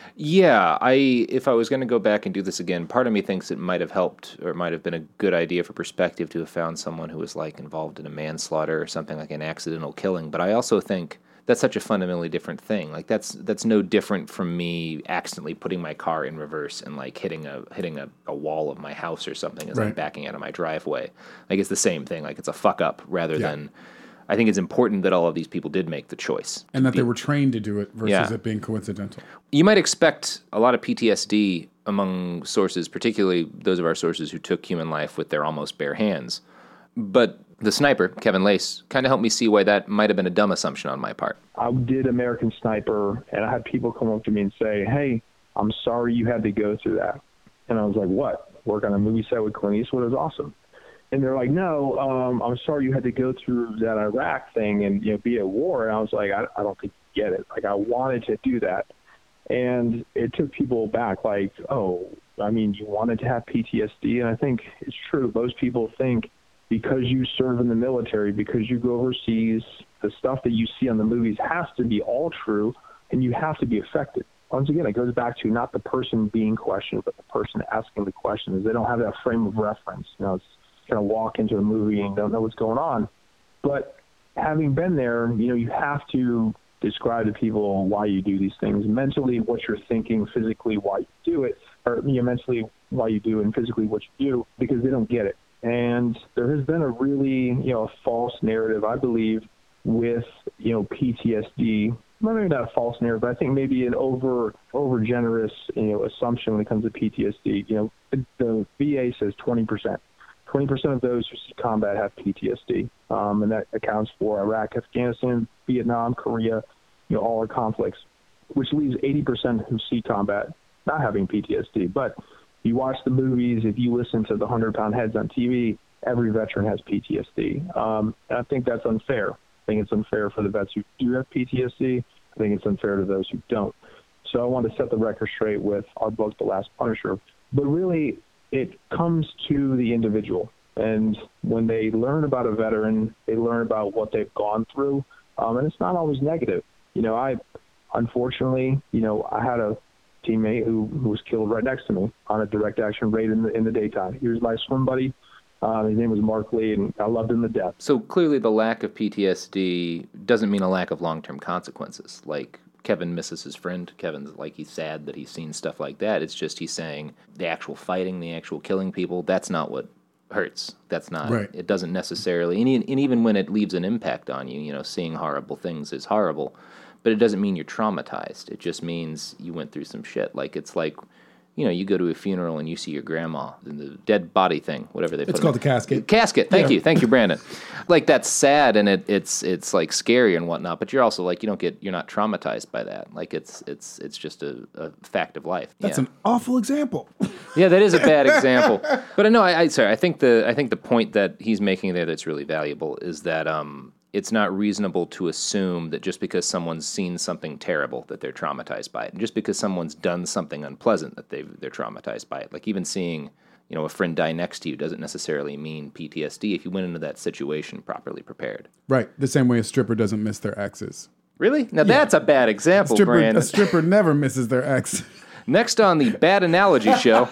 Yeah, if I was going to go back and do this again, part of me thinks it might have helped, or it might have been a good idea for perspective to have found someone who was like involved in a manslaughter or something like an accidental killing. But I also think that's such a fundamentally different thing. Like that's no different from me accidentally putting my car in reverse and like hitting a wall of my house or something as I'm backing out of my driveway. Like it's the same thing. Like it's a fuck up rather than. I think it's important that all of these people did make the choice. And that they were trained to do it versus it being coincidental. You might expect a lot of PTSD among sources, particularly those of our sources who took human life with their almost bare hands. But the sniper, Kevin Lace, kind of helped me see why that might have been a dumb assumption on my part. I did American Sniper, and I had people come up to me and say, "Hey, I'm sorry you had to go through that." And I was like, "What? Work on a movie set with Clint Eastwood is awesome." And they're like, "No, I'm sorry you had to go through that Iraq thing and be at war." And I was like, I don't think you get it. Like, I wanted to do that. And it took people back, like, oh, you wanted to have PTSD? And I think it's true. Most people think because you serve in the military, because you go overseas, the stuff that you see on the movies has to be all true, and you have to be affected. Once again, it goes back to not the person being questioned, but the person asking the questions. They don't have that frame of reference. It's kind of walk into a movie and don't know what's going on. But having been there, you have to describe to people why you do these things, mentally what you're thinking, physically why you do it, or mentally why you do and physically what you do, because they don't get it. And there has been a really, a false narrative, I believe, with, PTSD. Maybe not a false narrative, but I think maybe an over generous, assumption when it comes to PTSD. The VA says 20%. 20% of those who see combat have PTSD, and that accounts for Iraq, Afghanistan, Vietnam, Korea, all our conflicts, which leaves 80% who see combat not having PTSD. But you watch the movies, if you listen to the 100-pound heads on TV, every veteran has PTSD. And I think that's unfair. I think it's unfair for the vets who do have PTSD. I think it's unfair to those who don't. So I want to set the record straight with our book, The Last Punisher. But really, it comes to the individual. And when they learn about a veteran, they learn about what they've gone through. And it's not always negative. Unfortunately, I had a teammate who was killed right next to me on a direct action raid in the daytime. He was my swim buddy. His name was Mark Lee, and I loved him to death. So clearly the lack of PTSD doesn't mean a lack of long-term consequences. Like, Kevin misses his friend. Kevin's like, he's sad that he's seen stuff like that. It's just he's saying the actual fighting, the actual killing people, that's not what hurts. That's not, right. It doesn't necessarily, and even when it leaves an impact on you, seeing horrible things is horrible, but it doesn't mean you're traumatized. It just means you went through some shit. Like, it's like, you go to a funeral and you see your grandma, and the dead body thing, whatever they put. It's called the casket. Casket. Thank you, Brandon. Like, that's sad, and it's like scary and whatnot. But you're also like, you're not traumatized by that. Like, it's just a fact of life. That's an awful example. Yeah, that is a bad example. But no, I think the point that he's making there that's really valuable is that it's not reasonable to assume that just because someone's seen something terrible that they're traumatized by it, and just because someone's done something unpleasant that they're traumatized by it. Like, even seeing a friend die next to you doesn't necessarily mean PTSD if you went into that situation properly prepared. Right. The same way a stripper doesn't miss their exes. Really? Now that's a bad example, Brandon. A stripper never misses their ex. Next on the Bad Analogy Show.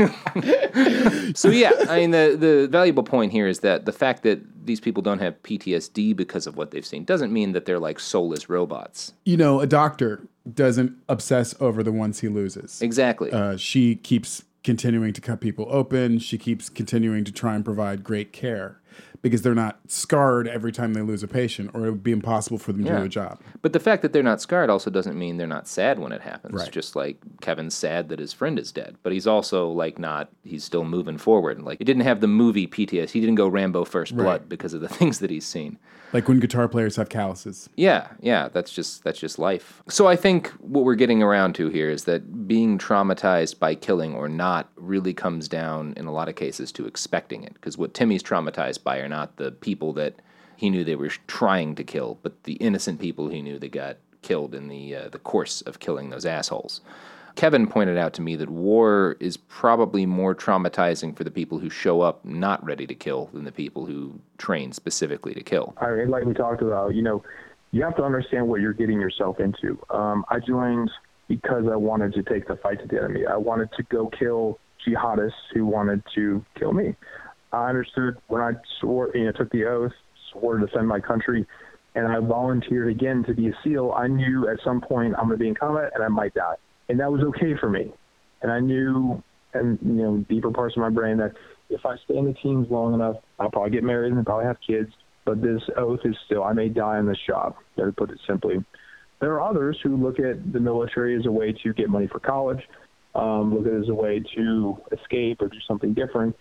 So yeah, I mean, the valuable point here is that the fact that these people don't have PTSD because of what they've seen doesn't mean that they're like soulless robots. A doctor doesn't obsess over the ones he loses. Exactly. She keeps continuing to cut people open. She keeps continuing to try and provide great care because they're not scarred every time they lose a patient, or it would be impossible for them to do a job. But the fact that they're not scarred also doesn't mean they're not sad when it happens. Right. Just like Kevin's sad that his friend is dead, but he's also like he's still moving forward. Like, he didn't have the movie PTSD. He didn't go Rambo First Blood because of the things that he's seen. Like when guitar players have calluses. Yeah, that's just life. So I think what we're getting around to here is that being traumatized by killing or not really comes down in a lot of cases to expecting it. Because what Timmy's traumatized by are not the people that he knew they were trying to kill, but the innocent people he knew that got killed in the course of killing those assholes. Kevin pointed out to me that war is probably more traumatizing for the people who show up not ready to kill than the people who train specifically to kill. I mean, like we talked about, you have to understand what you're getting yourself into. I joined because I wanted to take the fight to the enemy. I wanted to go kill jihadists who wanted to kill me. I understood when I took the oath, swore to defend my country, and I volunteered again to be a SEAL. I knew at some point I'm going to be in combat and I might die. And that was okay for me. And I knew, and deeper parts of my brain, that if I stay in the teams long enough, I'll probably get married and probably have kids. But this oath is still, I may die on this job, to put it simply. There are others who look at the military as a way to get money for college, look at it as a way to escape or do something different.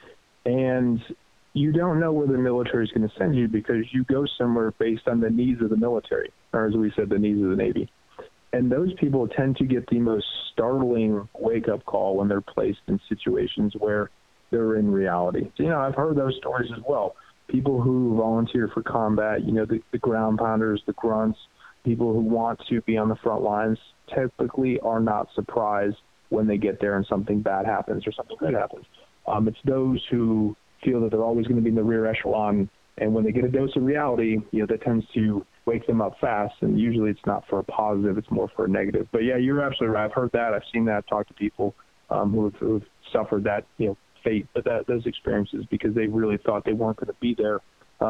And you don't know where the military is going to send you because you go somewhere based on the needs of the military, or as we said, the needs of the Navy. And those people tend to get the most startling wake-up call when they're placed in situations where they're in reality. So, I've heard those stories as well. People who volunteer for combat, the ground pounders, the grunts, people who want to be on the front lines typically are not surprised when they get there and something bad happens or something good happens. It's those who feel that they're always going to be in the rear echelon, and when they get a dose of reality, that tends to wake them up fast, and usually it's not for a positive, it's more for a negative. But yeah, you're absolutely right. I've heard that. I've seen that. I've talked to people who've suffered that, fate, but those experiences because they really thought they weren't going to be there.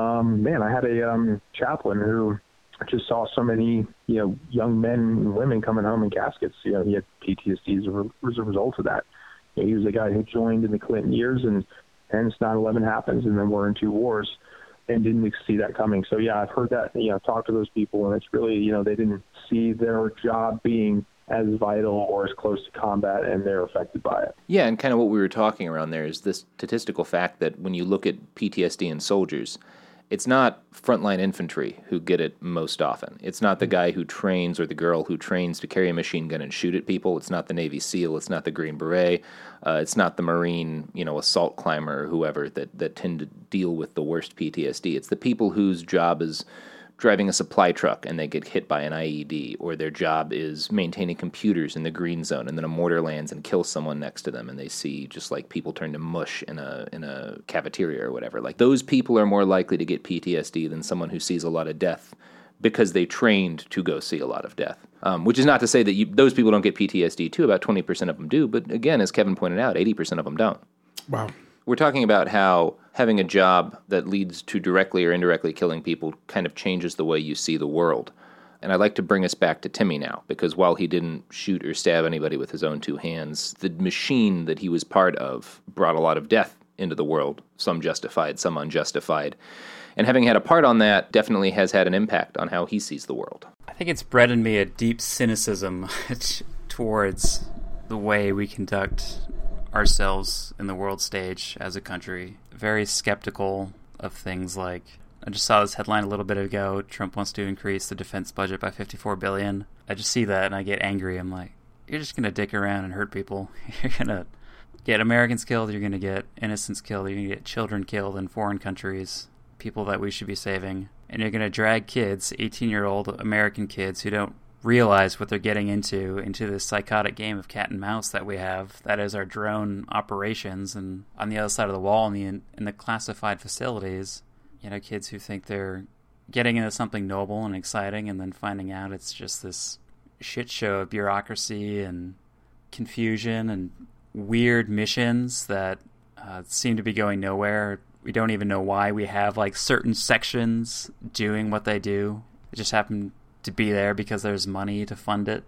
I had a chaplain who just saw so many, young men and women coming home in caskets. He had PTSD as a result of that. He was a guy who joined in the Clinton years, and hence 9/11 happens, and then we're in two wars. And didn't see that coming. So yeah, I've heard that. Talk to those people, and it's really, they didn't see their job being as vital or as close to combat, and they're affected by it. Yeah, and kind of what we were talking around there is this statistical fact that when you look at PTSD in soldiers, it's not frontline infantry who get it most often. It's not the guy who trains or the girl who trains to carry a machine gun and shoot at people. It's not the Navy SEAL. It's not the Green Beret. It's not the Marine, assault climber or whoever that tend to deal with the worst PTSD. It's the people whose job is driving a supply truck and they get hit by an IED, or their job is maintaining computers in the green zone and then a mortar lands and kills someone next to them and they see just like people turn to mush in a cafeteria or whatever. Like, those people are more likely to get PTSD than someone who sees a lot of death because they trained to go see a lot of death. Which is not to say that those people don't get PTSD too. About 20% of them do. But again, as Kevin pointed out, 80% of them don't. Wow. We're talking about how having a job that leads to directly or indirectly killing people kind of changes the way you see the world. And I'd like to bring us back to Timmy now, because while he didn't shoot or stab anybody with his own two hands, the machine that he was part of brought a lot of death into the world, some justified, some unjustified. And having had a part on that definitely has had an impact on how he sees the world. I think it's bred in me a deep cynicism towards the way we conduct ourselves in the world stage as a country. Very skeptical of things like, I just saw this headline a little bit ago, Trump wants to increase the defense budget by $54 billion. I just see that and I get angry. I'm like, you're just going to dick around and hurt people. You're going to get Americans killed, you're going to get innocents killed, you're going to get children killed in foreign countries, people that we should be saving. And you're going to drag kids, 18-year-old American kids who don't realize what they're getting into this psychotic game of cat and mouse that we have, that is our drone operations. And on the other side of the wall in the classified facilities, kids who think they're getting into something noble and exciting and then finding out it's just this shit show of bureaucracy and confusion and weird missions that seem to be going nowhere. We don't even know why we have certain sections doing what they do. It just happened to be there because there's money to fund it.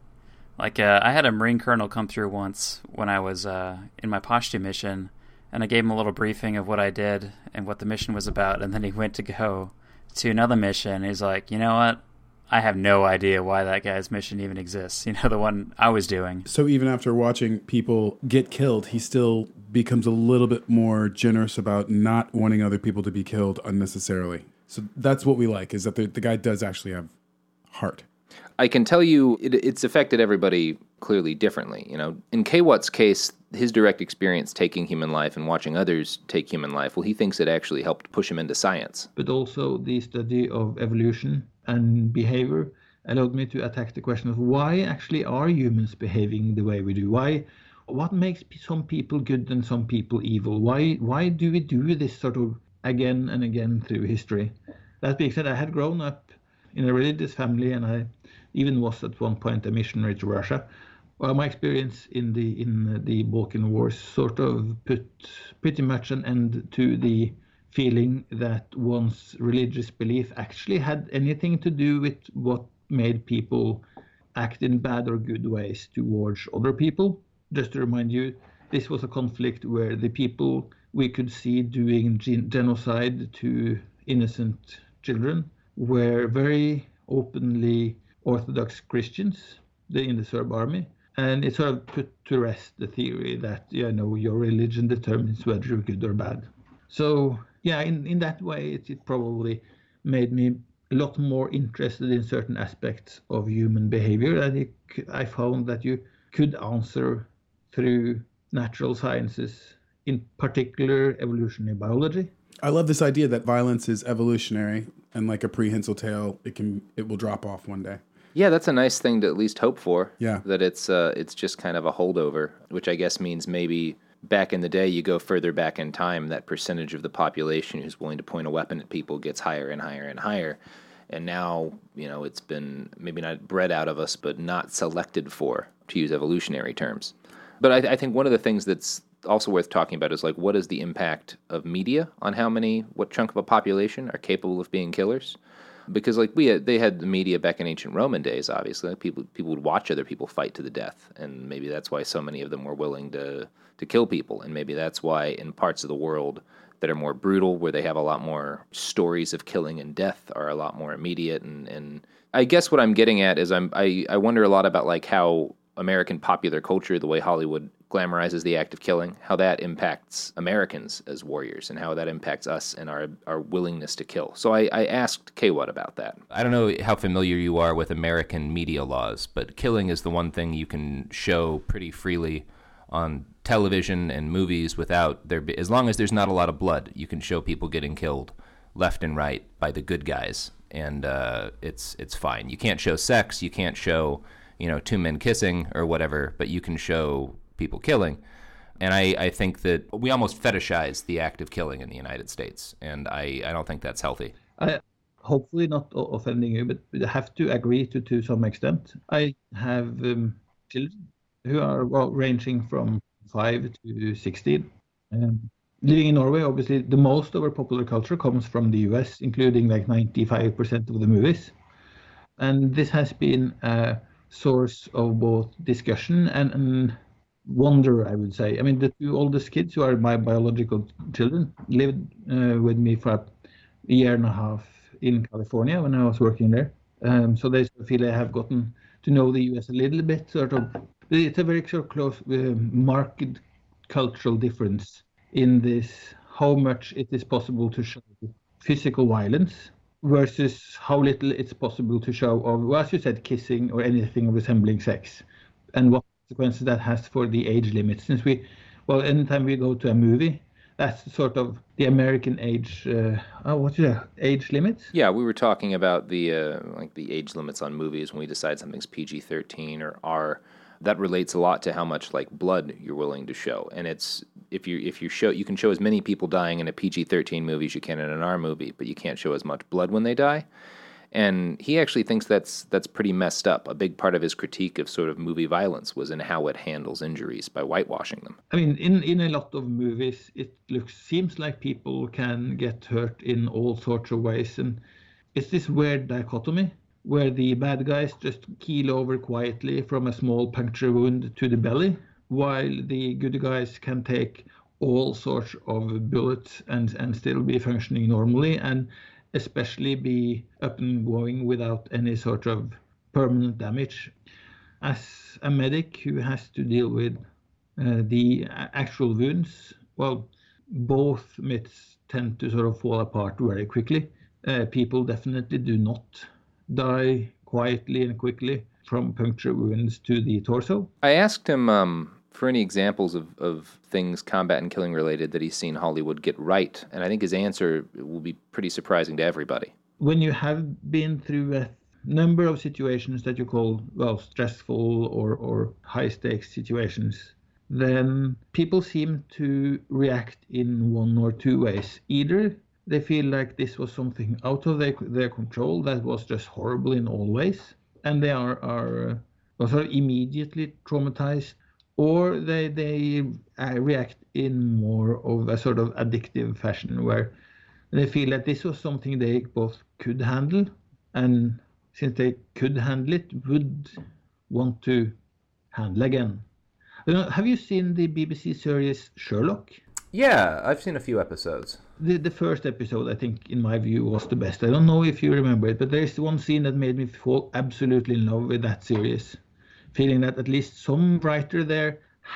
I had a Marine colonel come through once when I was in my Pashto mission, and I gave him a little briefing of what I did and what the mission was about, and then he went to go to another mission. He's like, you know what? I have no idea why that guy's mission even exists, the one I was doing. So even after watching people get killed, he still becomes a little bit more generous about not wanting other people to be killed unnecessarily. So that's what we like, is that the guy does actually have heart. I can tell you it's affected everybody clearly differently. In Kaywatt's case, his direct experience taking human life and watching others take human life, well, he thinks it actually helped push him into science. But also the study of evolution and behavior allowed me to attack the question of why actually are humans behaving the way we do? What makes some people good and some people evil? Why do we do this sort of again and again through history? That being said, I had grown up in a religious family, and I even was at one point a missionary to Russia. Well, my experience in the Balkan Wars sort of put pretty much an end to the feeling that one's religious belief actually had anything to do with what made people act in bad or good ways towards other people. Just to remind you, this was a conflict where the people we could see doing genocide to innocent children were very openly Orthodox Christians in the Serb army. And it sort of put to rest the theory that, your religion determines whether you're good or bad. So, in that way, it probably made me a lot more interested in certain aspects of human behavior. And I found that you could answer through natural sciences, in particular evolutionary biology. I love this idea that violence is evolutionary, and like a prehensile tail, it will drop off one day. Yeah, that's a nice thing to at least hope for. Yeah. That it's just kind of a holdover, which I guess means maybe back in the day, you go further back in time, that percentage of the population who's willing to point a weapon at people gets higher and higher and higher. And now, it's been maybe not bred out of us, but not selected for, to use evolutionary terms. But I think one of the things that's also worth talking about is what is the impact of media on what chunk of a population are capable of being killers? Because they had the media back in ancient Roman days, obviously. People would watch other people fight to the death, and maybe that's why so many of them were willing to kill people. And maybe that's why in parts of the world that are more brutal, where they have a lot more stories of killing and death, are a lot more immediate. And I guess what I'm getting at is I wonder a lot about how American popular culture, the way Hollywood glamorizes the act of killing, how that impacts Americans as warriors and how that impacts us and our willingness to kill. So I asked Kaywatt about that. I don't know how familiar you are with American media laws, but killing is the one thing you can show pretty freely on television and movies without as long as there's not a lot of blood, you can show people getting killed left and right by the good guys, and it's fine. You can't show sex, you can't show two men kissing or whatever, but you can show people killing. And I think that we almost fetishize the act of killing in the United States, and I don't think that's healthy. hopefully not offending you, but I have to agree to some extent. I have children who are ranging from 5 to 16. Living in Norway, obviously, the most of our popular culture comes from the US, including like 95% of the movies. And this has been a source of both discussion and wonder, I would say. I mean, the two oldest kids, who are my biological children, lived with me for a year and a half in California when I was working there. So they feel they have gotten to know the US a little bit, sort of. It's a very sort of close, marked cultural difference in this, how much it is possible to show physical violence versus how little it's possible to show of, well, as you said, kissing or anything resembling sex, and what consequences that has for the age limit. Since anytime we go to a movie, that's sort of the American age, what's the age limits? Yeah, we were talking about the the age limits on movies when we decide something's PG-13 or R. That relates a lot to how much like blood you're willing to show, and it's if you show, you can show as many people dying in a PG-13 movie as you can in an R movie, but you can't show as much blood when they die. And he actually thinks that's pretty messed up. A big part of his critique of sort of movie violence was in how it handles injuries by whitewashing them. I mean, in a lot of movies, it seems like people can get hurt in all sorts of ways, and it's this weird dichotomy where the bad guys just keel over quietly from a small puncture wound to the belly, while the good guys can take all sorts of bullets and still be functioning normally, and especially be up and going without any sort of permanent damage. As a medic who has to deal with the actual wounds, well, both myths tend to sort of fall apart very quickly. People definitely do not die quietly and quickly from puncture wounds to the torso. I asked him for any examples of things combat and killing related that he's seen Hollywood get right, and I think his answer will be pretty surprising to everybody. When you have been through a number of situations that you call, well, stressful or high-stakes situations, then people seem to react in one or two ways. Either they feel like this was something out of their control that was just horrible in all ways, and they are sort of immediately traumatized, or they react in more of a sort of addictive fashion where they feel that this was something they both could handle, and since they could handle it, would want to handle again. Have you seen the BBC series Sherlock? Yeah, I've seen a few episodes. The first episode, I think, in my view, was the best. I don't know if you remember it, but there's one scene that made me fall absolutely in love with that series. Feeling that at least some writer there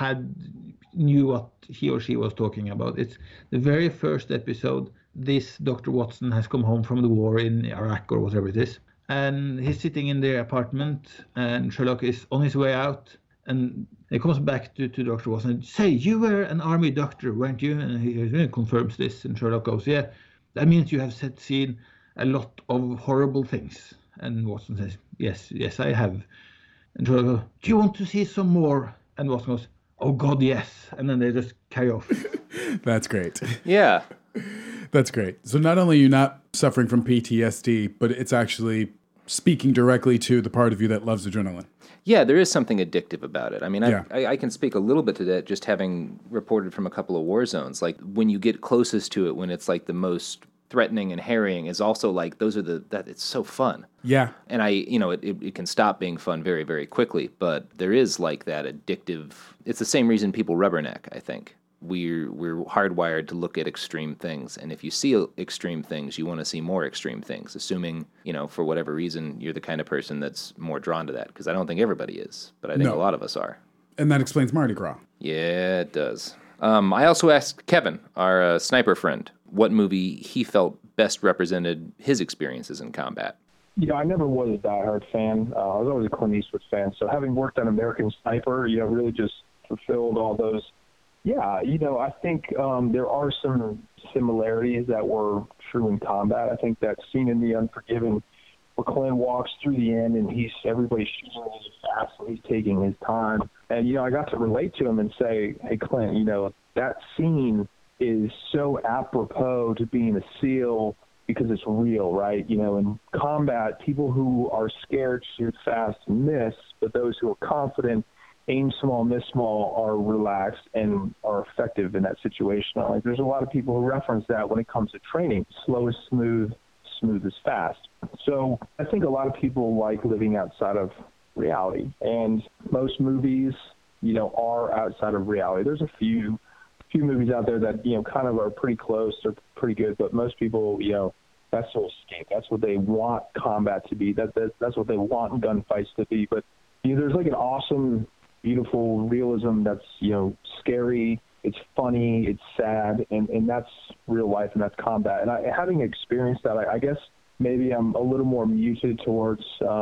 knew what he or she was talking about. It's the very first episode. This Dr. Watson has come home from the war in Iraq or whatever it is, and he's sitting in their apartment, and Sherlock is on his way out, and he comes back to Dr. Watson and say, "You were an army doctor, weren't you?" And he confirms this, and Sherlock goes, "Yeah, that means you have seen a lot of horrible things." And Watson says, yes, I have. And Sherlock goes, "Do you want to see some more?" And Watson goes, "Oh God, yes." And then they just carry off. That's great. Yeah. That's great. So not only are you not suffering from PTSD, but it's actually speaking directly to the part of you that loves adrenaline. Yeah, there is something addictive about it. I mean, Yeah. I can speak a little bit to that just having reported from a couple of war zones. Like when you get closest to it, when it's like the most threatening and harrying, is also like it's so fun. Yeah. And it can stop being fun very, very quickly, but there is like that addictive. It's the same reason people rubberneck, I think. We're hardwired to look at extreme things, and if you see extreme things, you want to see more extreme things, assuming, for whatever reason, you're the kind of person that's more drawn to that, because I don't think everybody is, but I think a lot of us are. And that explains Mardi Gras. Yeah, it does. I also asked Kevin, our sniper friend, what movie he felt best represented his experiences in combat. I never was a diehard fan. I was always a Clint Eastwood fan, so having worked on American Sniper, really just fulfilled all those. Yeah, I think there are some similarities that were true in combat. I think that scene in The Unforgiven where Clint walks through the end and everybody's shooting really fast and he's taking his time. And, I got to relate to him and say, "Hey, Clint, that scene is so apropos to being a SEAL because it's real, right? You know, in combat, people who are scared shoot fast and miss, but those who are confident, aim small, miss small, are relaxed and are effective in that situation. Like, there's a lot of people who reference that when it comes to training. Slow is smooth, smooth is fast. So I think a lot of people like living outside of reality, and most movies, you know, are outside of reality. There's a few movies out there that, you know, kind of are pretty close or pretty good, but most people, you know, that's their escape. That's what they want combat to be. That's what they want gunfights to be. But, you know, there's like an awesome, beautiful realism that's, you know, scary, it's funny, it's sad, and that's real life, and that's combat. And having experienced that, I guess maybe I'm a little more muted towards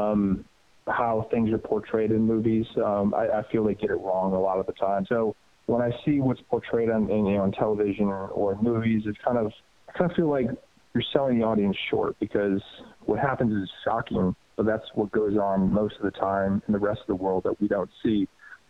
how things are portrayed in movies. I feel they get it wrong a lot of the time. So when I see what's portrayed on television or movies, I kind of feel like you're selling the audience short, because what happens is shocking, but that's what goes on most of the time in the rest of the world that we don't see.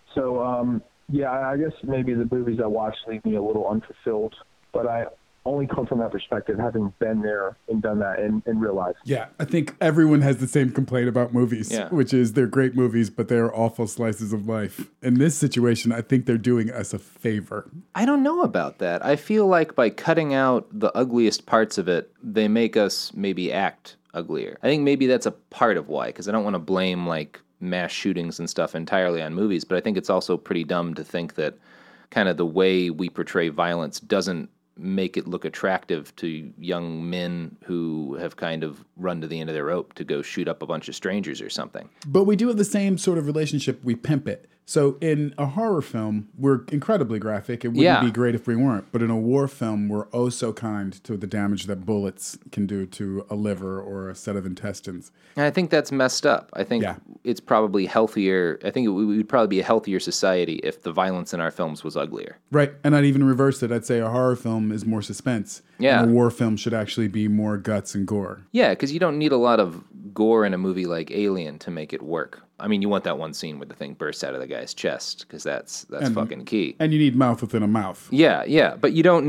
So, yeah, I guess maybe the movies I watch leave me a little unfulfilled, but I only come from that perspective, having been there and done that in real life. Yeah, I think everyone has the same complaint about movies, which is they're great movies, but they're awful slices of life. In this situation, I think they're doing us a favor. I don't know about that. I feel like by cutting out the ugliest parts of it, they make us maybe act uglier. I think maybe that's a part of why, because I don't want to blame like mass shootings and stuff entirely on movies, but I think it's also pretty dumb to think that kind of the way we portray violence doesn't make it look attractive to young men who have kind of run to the end of their rope to go shoot up a bunch of strangers or something. But we do have the same sort of relationship. We pimp it. So in a horror film, we're incredibly graphic. It wouldn't be great if we weren't. But in a war film, we're oh so kind to the damage that bullets can do to a liver or a set of intestines. And I think that's messed up. I think it's probably healthier. I think we would probably be a healthier society if the violence in our films was uglier. Right. And I'd even reverse it. I'd say a horror film is more suspense. Yeah. And a war film should actually be more guts and gore. Yeah, because you don't need a lot of gore in a movie like Alien to make it work. I mean, you want that one scene where the thing bursts out of the guy's chest, because that's fucking key. And you need mouth within a mouth. Yeah, but you don't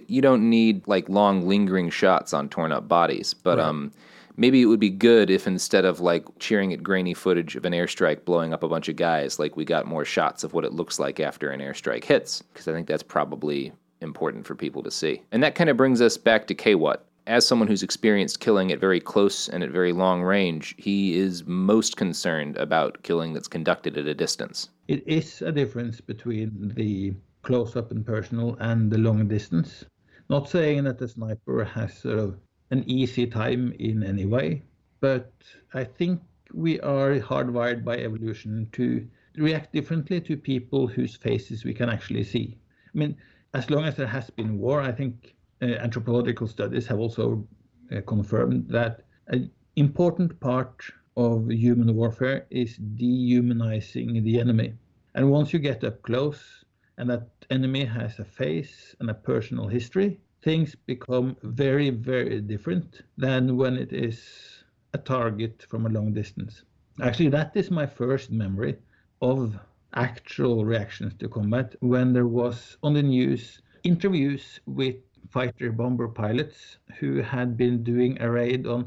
need like long lingering shots on torn up bodies. But maybe it would be good if instead of like cheering at grainy footage of an airstrike blowing up a bunch of guys, like we got more shots of what it looks like after an airstrike hits, because I think that's probably important for people to see. And that kind of brings us back to Kawat. As someone who's experienced killing at very close and at very long range, he is most concerned about killing that's conducted at a distance. It is a difference between the close-up and personal and the long distance. Not saying that the sniper has sort of an easy time in any way, but I think we are hardwired by evolution to react differently to people whose faces we can actually see. I mean, as long as there has been war, I think anthropological studies have also confirmed that an important part of human warfare is dehumanizing the enemy. And once you get up close and that enemy has a face and a personal history, things become very, very different than when it is a target from a long distance. Actually, that is my first memory of actual reactions to combat, when there was on the news interviews with fighter bomber pilots who had been doing a raid on,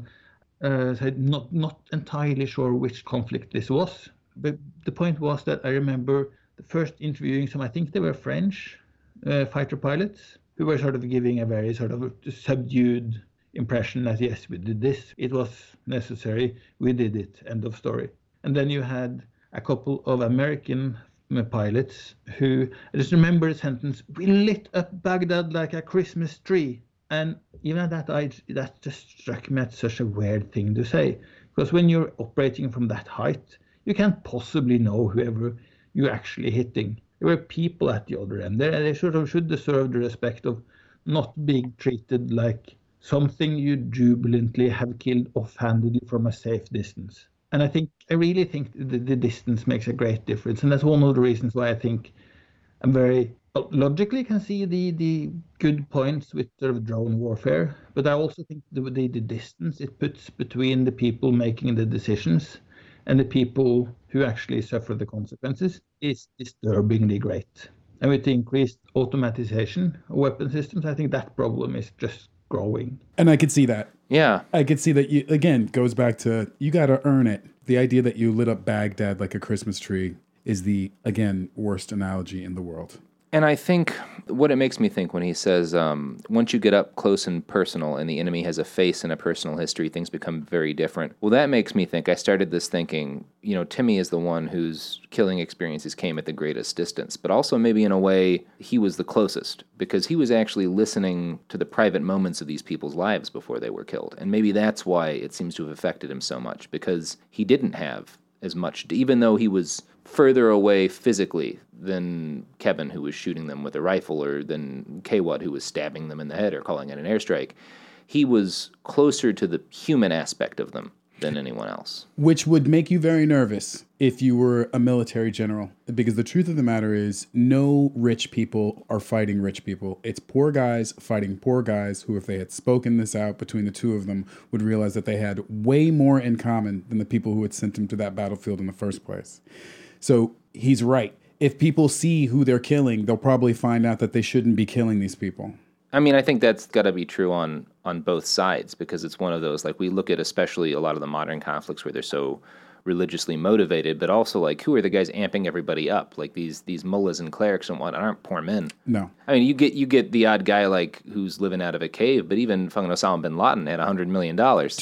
not entirely sure which conflict this was, but the point was that I remember the first interviewing some, I think they were French fighter pilots, who were sort of giving a very sort of subdued impression that yes, we did this, it was necessary, we did it, end of story. And then you had a couple of American pilots who, I just remember the sentence, "We lit up Baghdad like a Christmas tree." And even at that just struck me as such a weird thing to say, because when you're operating from that height, you can't possibly know whoever you're actually hitting. There were people at the other end. They sort of should deserve the respect of not being treated like something you jubilantly have killed offhandedly from a safe distance. And I really think the distance makes a great difference. And that's one of the reasons why I think I'm very logically can see the good points with sort of drone warfare. But I also think the distance it puts between the people making the decisions and the people who actually suffer the consequences is disturbingly great. And with the increased automatization of weapon systems, I think that problem is just growing. And I could see that. Yeah. I could see that, again, goes back to you got to earn it. The idea that you lit up Baghdad like a Christmas tree is the, again, worst analogy in the world. And I think what it makes me think when he says, once you get up close and personal and the enemy has a face and a personal history, things become very different. Well, that makes me think, I started this thinking, Timmy is the one whose killing experiences came at the greatest distance, but also maybe in a way he was the closest because he was actually listening to the private moments of these people's lives before they were killed. And maybe that's why it seems to have affected him so much, because he didn't have as much, even though he was further away physically than Kevin, who was shooting them with a rifle, or than Kaywat, who was stabbing them in the head or calling it an airstrike. He was closer to the human aspect of them than anyone else. Which would make you very nervous if you were a military general. Because the truth of the matter is, no rich people are fighting rich people. It's poor guys fighting poor guys who, if they had spoken this out between the two of them, would realize that they had way more in common than the people who had sent them to that battlefield in the first place. So he's right. If people see who they're killing, they'll probably find out that they shouldn't be killing these people. I mean, I think that's got to be true on both sides, because it's one of those, like, we look at especially a lot of the modern conflicts where they're so religiously motivated, but also, like, who are the guys amping everybody up? Like, these mullahs and clerics and whatnot aren't poor men. No. I mean, you get the odd guy, like, who's living out of a cave, but even fucking Osama bin Laden had $100 million.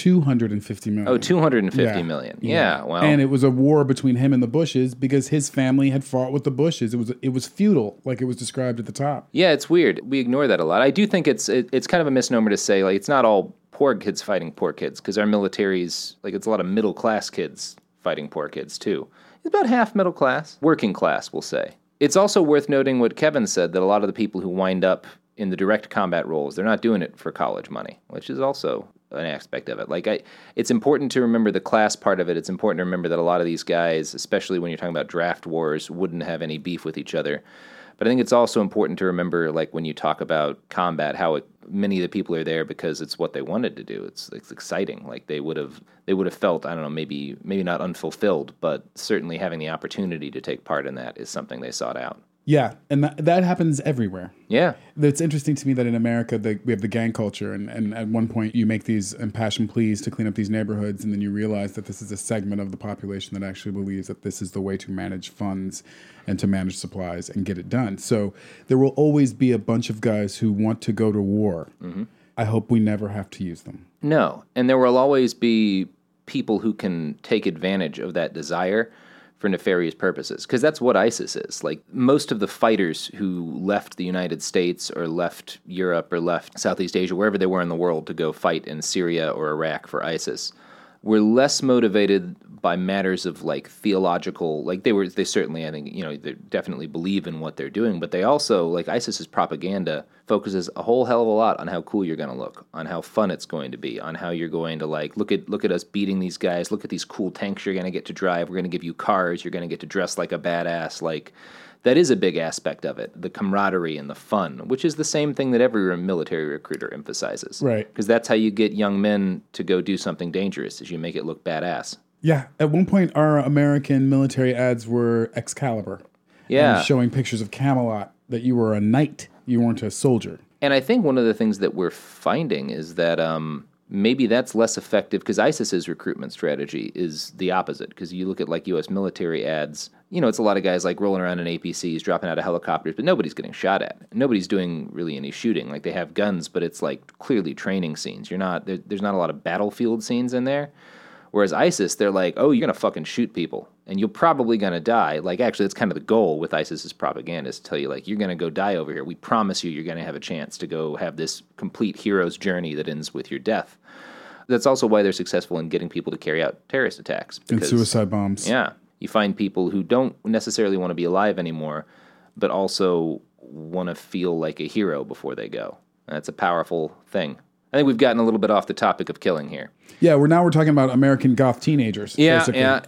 $250 million. Oh, $250 million. Yeah, well. And it was a war between him and the Bushes because his family had fought with the Bushes. It was feudal, like it was described at the top. Yeah, it's weird. We ignore that a lot. I do think it's kind of a misnomer to say, like, it's not all poor kids fighting poor kids, because our military's, like, it's a lot of middle-class kids fighting poor kids, too. It's about half middle class, working class, we'll say. It's also worth noting what Kevin said, that a lot of the people who wind up in the direct combat roles, they're not doing it for college money, which is also an aspect of it. Like, it's important to remember the class part of it. It's important to remember that a lot of these guys, especially when you're talking about draft wars, wouldn't have any beef with each other. But I think it's also important to remember, like, when you talk about combat, how many of the people are there because it's what they wanted to do. It's exciting. Like, they would have felt, I don't know, maybe not unfulfilled, but certainly having the opportunity to take part in that is something they sought out. Yeah, and that happens everywhere. Yeah. It's interesting to me that in America, we have the gang culture, and at one point you make these impassioned pleas to clean up these neighborhoods, and then you realize that this is a segment of the population that actually believes that this is the way to manage funds and to manage supplies and get it done. So there will always be a bunch of guys who want to go to war. Mm-hmm. I hope we never have to use them. No, and there will always be people who can take advantage of that desire for nefarious purposes, because that's what ISIS is. Like, most of the fighters who left the United States or left Europe or left Southeast Asia, wherever they were in the world, to go fight in Syria or Iraq for ISIS, were less motivated by matters of, like, theological, like, they certainly, I think, they definitely believe in what they're doing, but they also, like, ISIS's propaganda focuses a whole hell of a lot on how cool you're going to look, on how fun it's going to be, on how you're going to, like, look at us beating these guys, look at these cool tanks you're going to get to drive, we're going to give you cars, you're going to get to dress like a badass. Like, that is a big aspect of it, the camaraderie and the fun, which is the same thing that every military recruiter emphasizes. Right. Because that's how you get young men to go do something dangerous, is you make it look badass. Yeah. At one point, our American military ads were Excalibur. Yeah. And showing pictures of Camelot, that you were a knight, you weren't a soldier. And I think one of the things that we're finding is that maybe that's less effective, because ISIS's recruitment strategy is the opposite. Because you look at, like, U.S. military ads, it's a lot of guys, like, rolling around in APCs, dropping out of helicopters, but nobody's getting shot at. Nobody's doing really any shooting. Like, they have guns, but it's, like, clearly training scenes. There's not a lot of battlefield scenes in there. Whereas ISIS, they're like, oh, you're going to fucking shoot people, and you're probably going to die. Like, actually, that's kind of the goal with ISIS's propaganda, is to tell you, like, you're going to go die over here. We promise you're going to have a chance to go have this complete hero's journey that ends with your death. That's also why they're successful in getting people to carry out terrorist attacks. And suicide bombs. Yeah. You find people who don't necessarily want to be alive anymore, but also want to feel like a hero before they go. And that's a powerful thing. I think we've gotten a little bit off the topic of killing here. Yeah, we're talking about American goth teenagers. Yeah.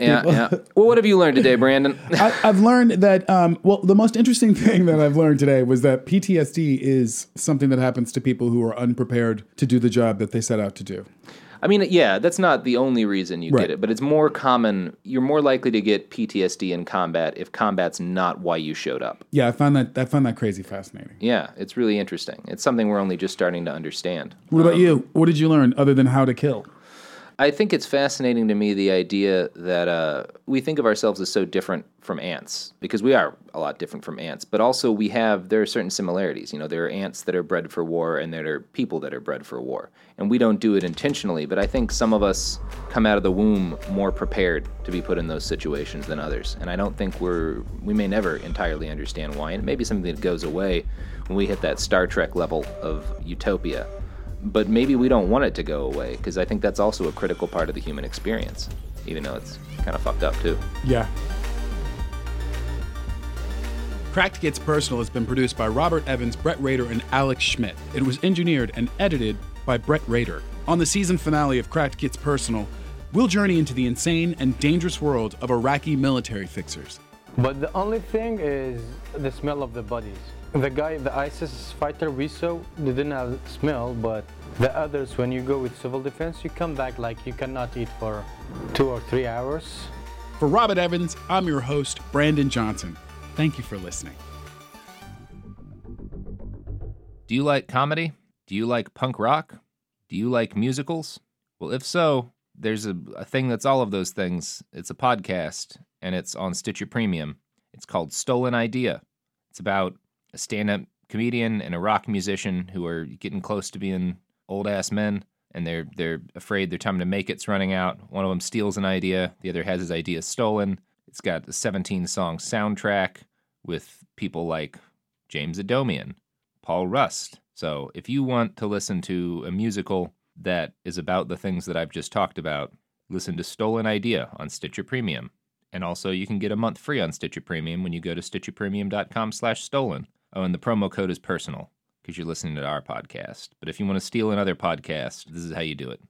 Well, what have you learned today, Brandon? I've learned that, the most interesting thing that I've learned today was that PTSD is something that happens to people who are unprepared to do the job that they set out to do. I mean, yeah, that's not the only reason you get it, but it's more common. You're more likely to get PTSD in combat if combat's not why you showed up. Yeah, I found that crazy fascinating. Yeah, it's really interesting. It's something we're only just starting to understand. What about you? What did you learn other than how to kill? I think it's fascinating to me, the idea that we think of ourselves as so different from ants, because we are a lot different from ants, but also there are certain similarities. You know, there are ants that are bred for war, and there are people that are bred for war. And we don't do it intentionally, but I think some of us come out of the womb more prepared to be put in those situations than others. And I don't think we may never entirely understand why, and it may be something that goes away when we hit that Star Trek level of utopia. But maybe we don't want it to go away, because I think that's also a critical part of the human experience, even though it's kind of fucked up too. Yeah. Cracked Gets Personal has been produced by Robert Evans, Brett Rader, and Alex Schmidt. It was engineered and edited by Brett Rader. On the season finale of Cracked Gets Personal, we'll journey into the insane and dangerous world of Iraqi military fixers. But the only thing is the smell of the bodies. The ISIS fighter we saw, they didn't have smell, but the others, when you go with civil defense, you come back like you cannot eat for 2 or 3 hours. For Robert Evans, I'm your host, Brandon Johnson. Thank you for listening. Do you like comedy? Do you like punk rock? Do you like musicals? Well, if so, there's a thing that's all of those things. It's a podcast, and it's on Stitcher Premium. It's called Stolen Idea. It's about a stand-up comedian and a rock musician who are getting close to being old-ass men, and they're afraid their time to make it's running out. One of them steals an idea. The other has his idea stolen. It's got a 17-song soundtrack with people like James Adomian, Paul Rust. So if you want to listen to a musical that is about the things that I've just talked about, listen to Stolen Idea on Stitcher Premium. And also you can get a month free on Stitcher Premium when you go to stitcherpremium.com/stolen. Oh, and the promo code is personal because you're listening to our podcast. But if you want to steal another podcast, this is how you do it.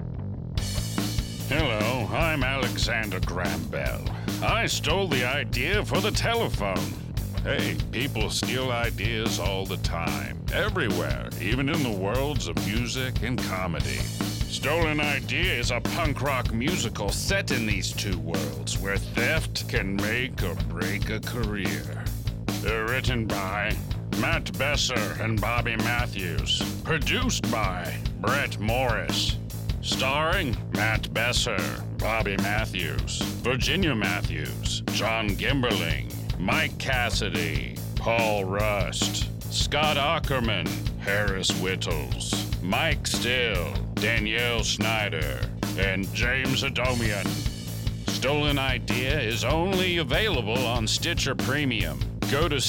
Hello, I'm Alexander Graham Bell. I stole the idea for the telephone. Hey, people steal ideas all the time, everywhere, even in the worlds of music and comedy. Stolen Idea is a punk rock musical set in these two worlds where theft can make or break a career. They're written by Matt Besser and Bobby Matthews. Produced by Brett Morris. Starring Matt Besser, Bobby Matthews, Virginia Matthews, John Gimberling, Mike Cassidy, Paul Rust, Scott Ackerman, Harris Whittles, Mike Still, Danielle Schneider, and James Adomian. Stolen Idea is only available on Stitcher Premium. Go to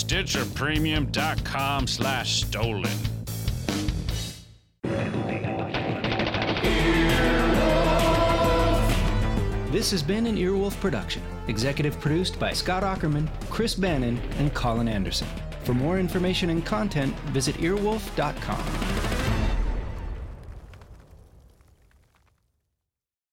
stitcherpremium.com/stolen. This has been an Earwolf production, executive produced by Scott Ackerman, Chris Bannon, and Colin Anderson. For more information and content, visit earwolf.com.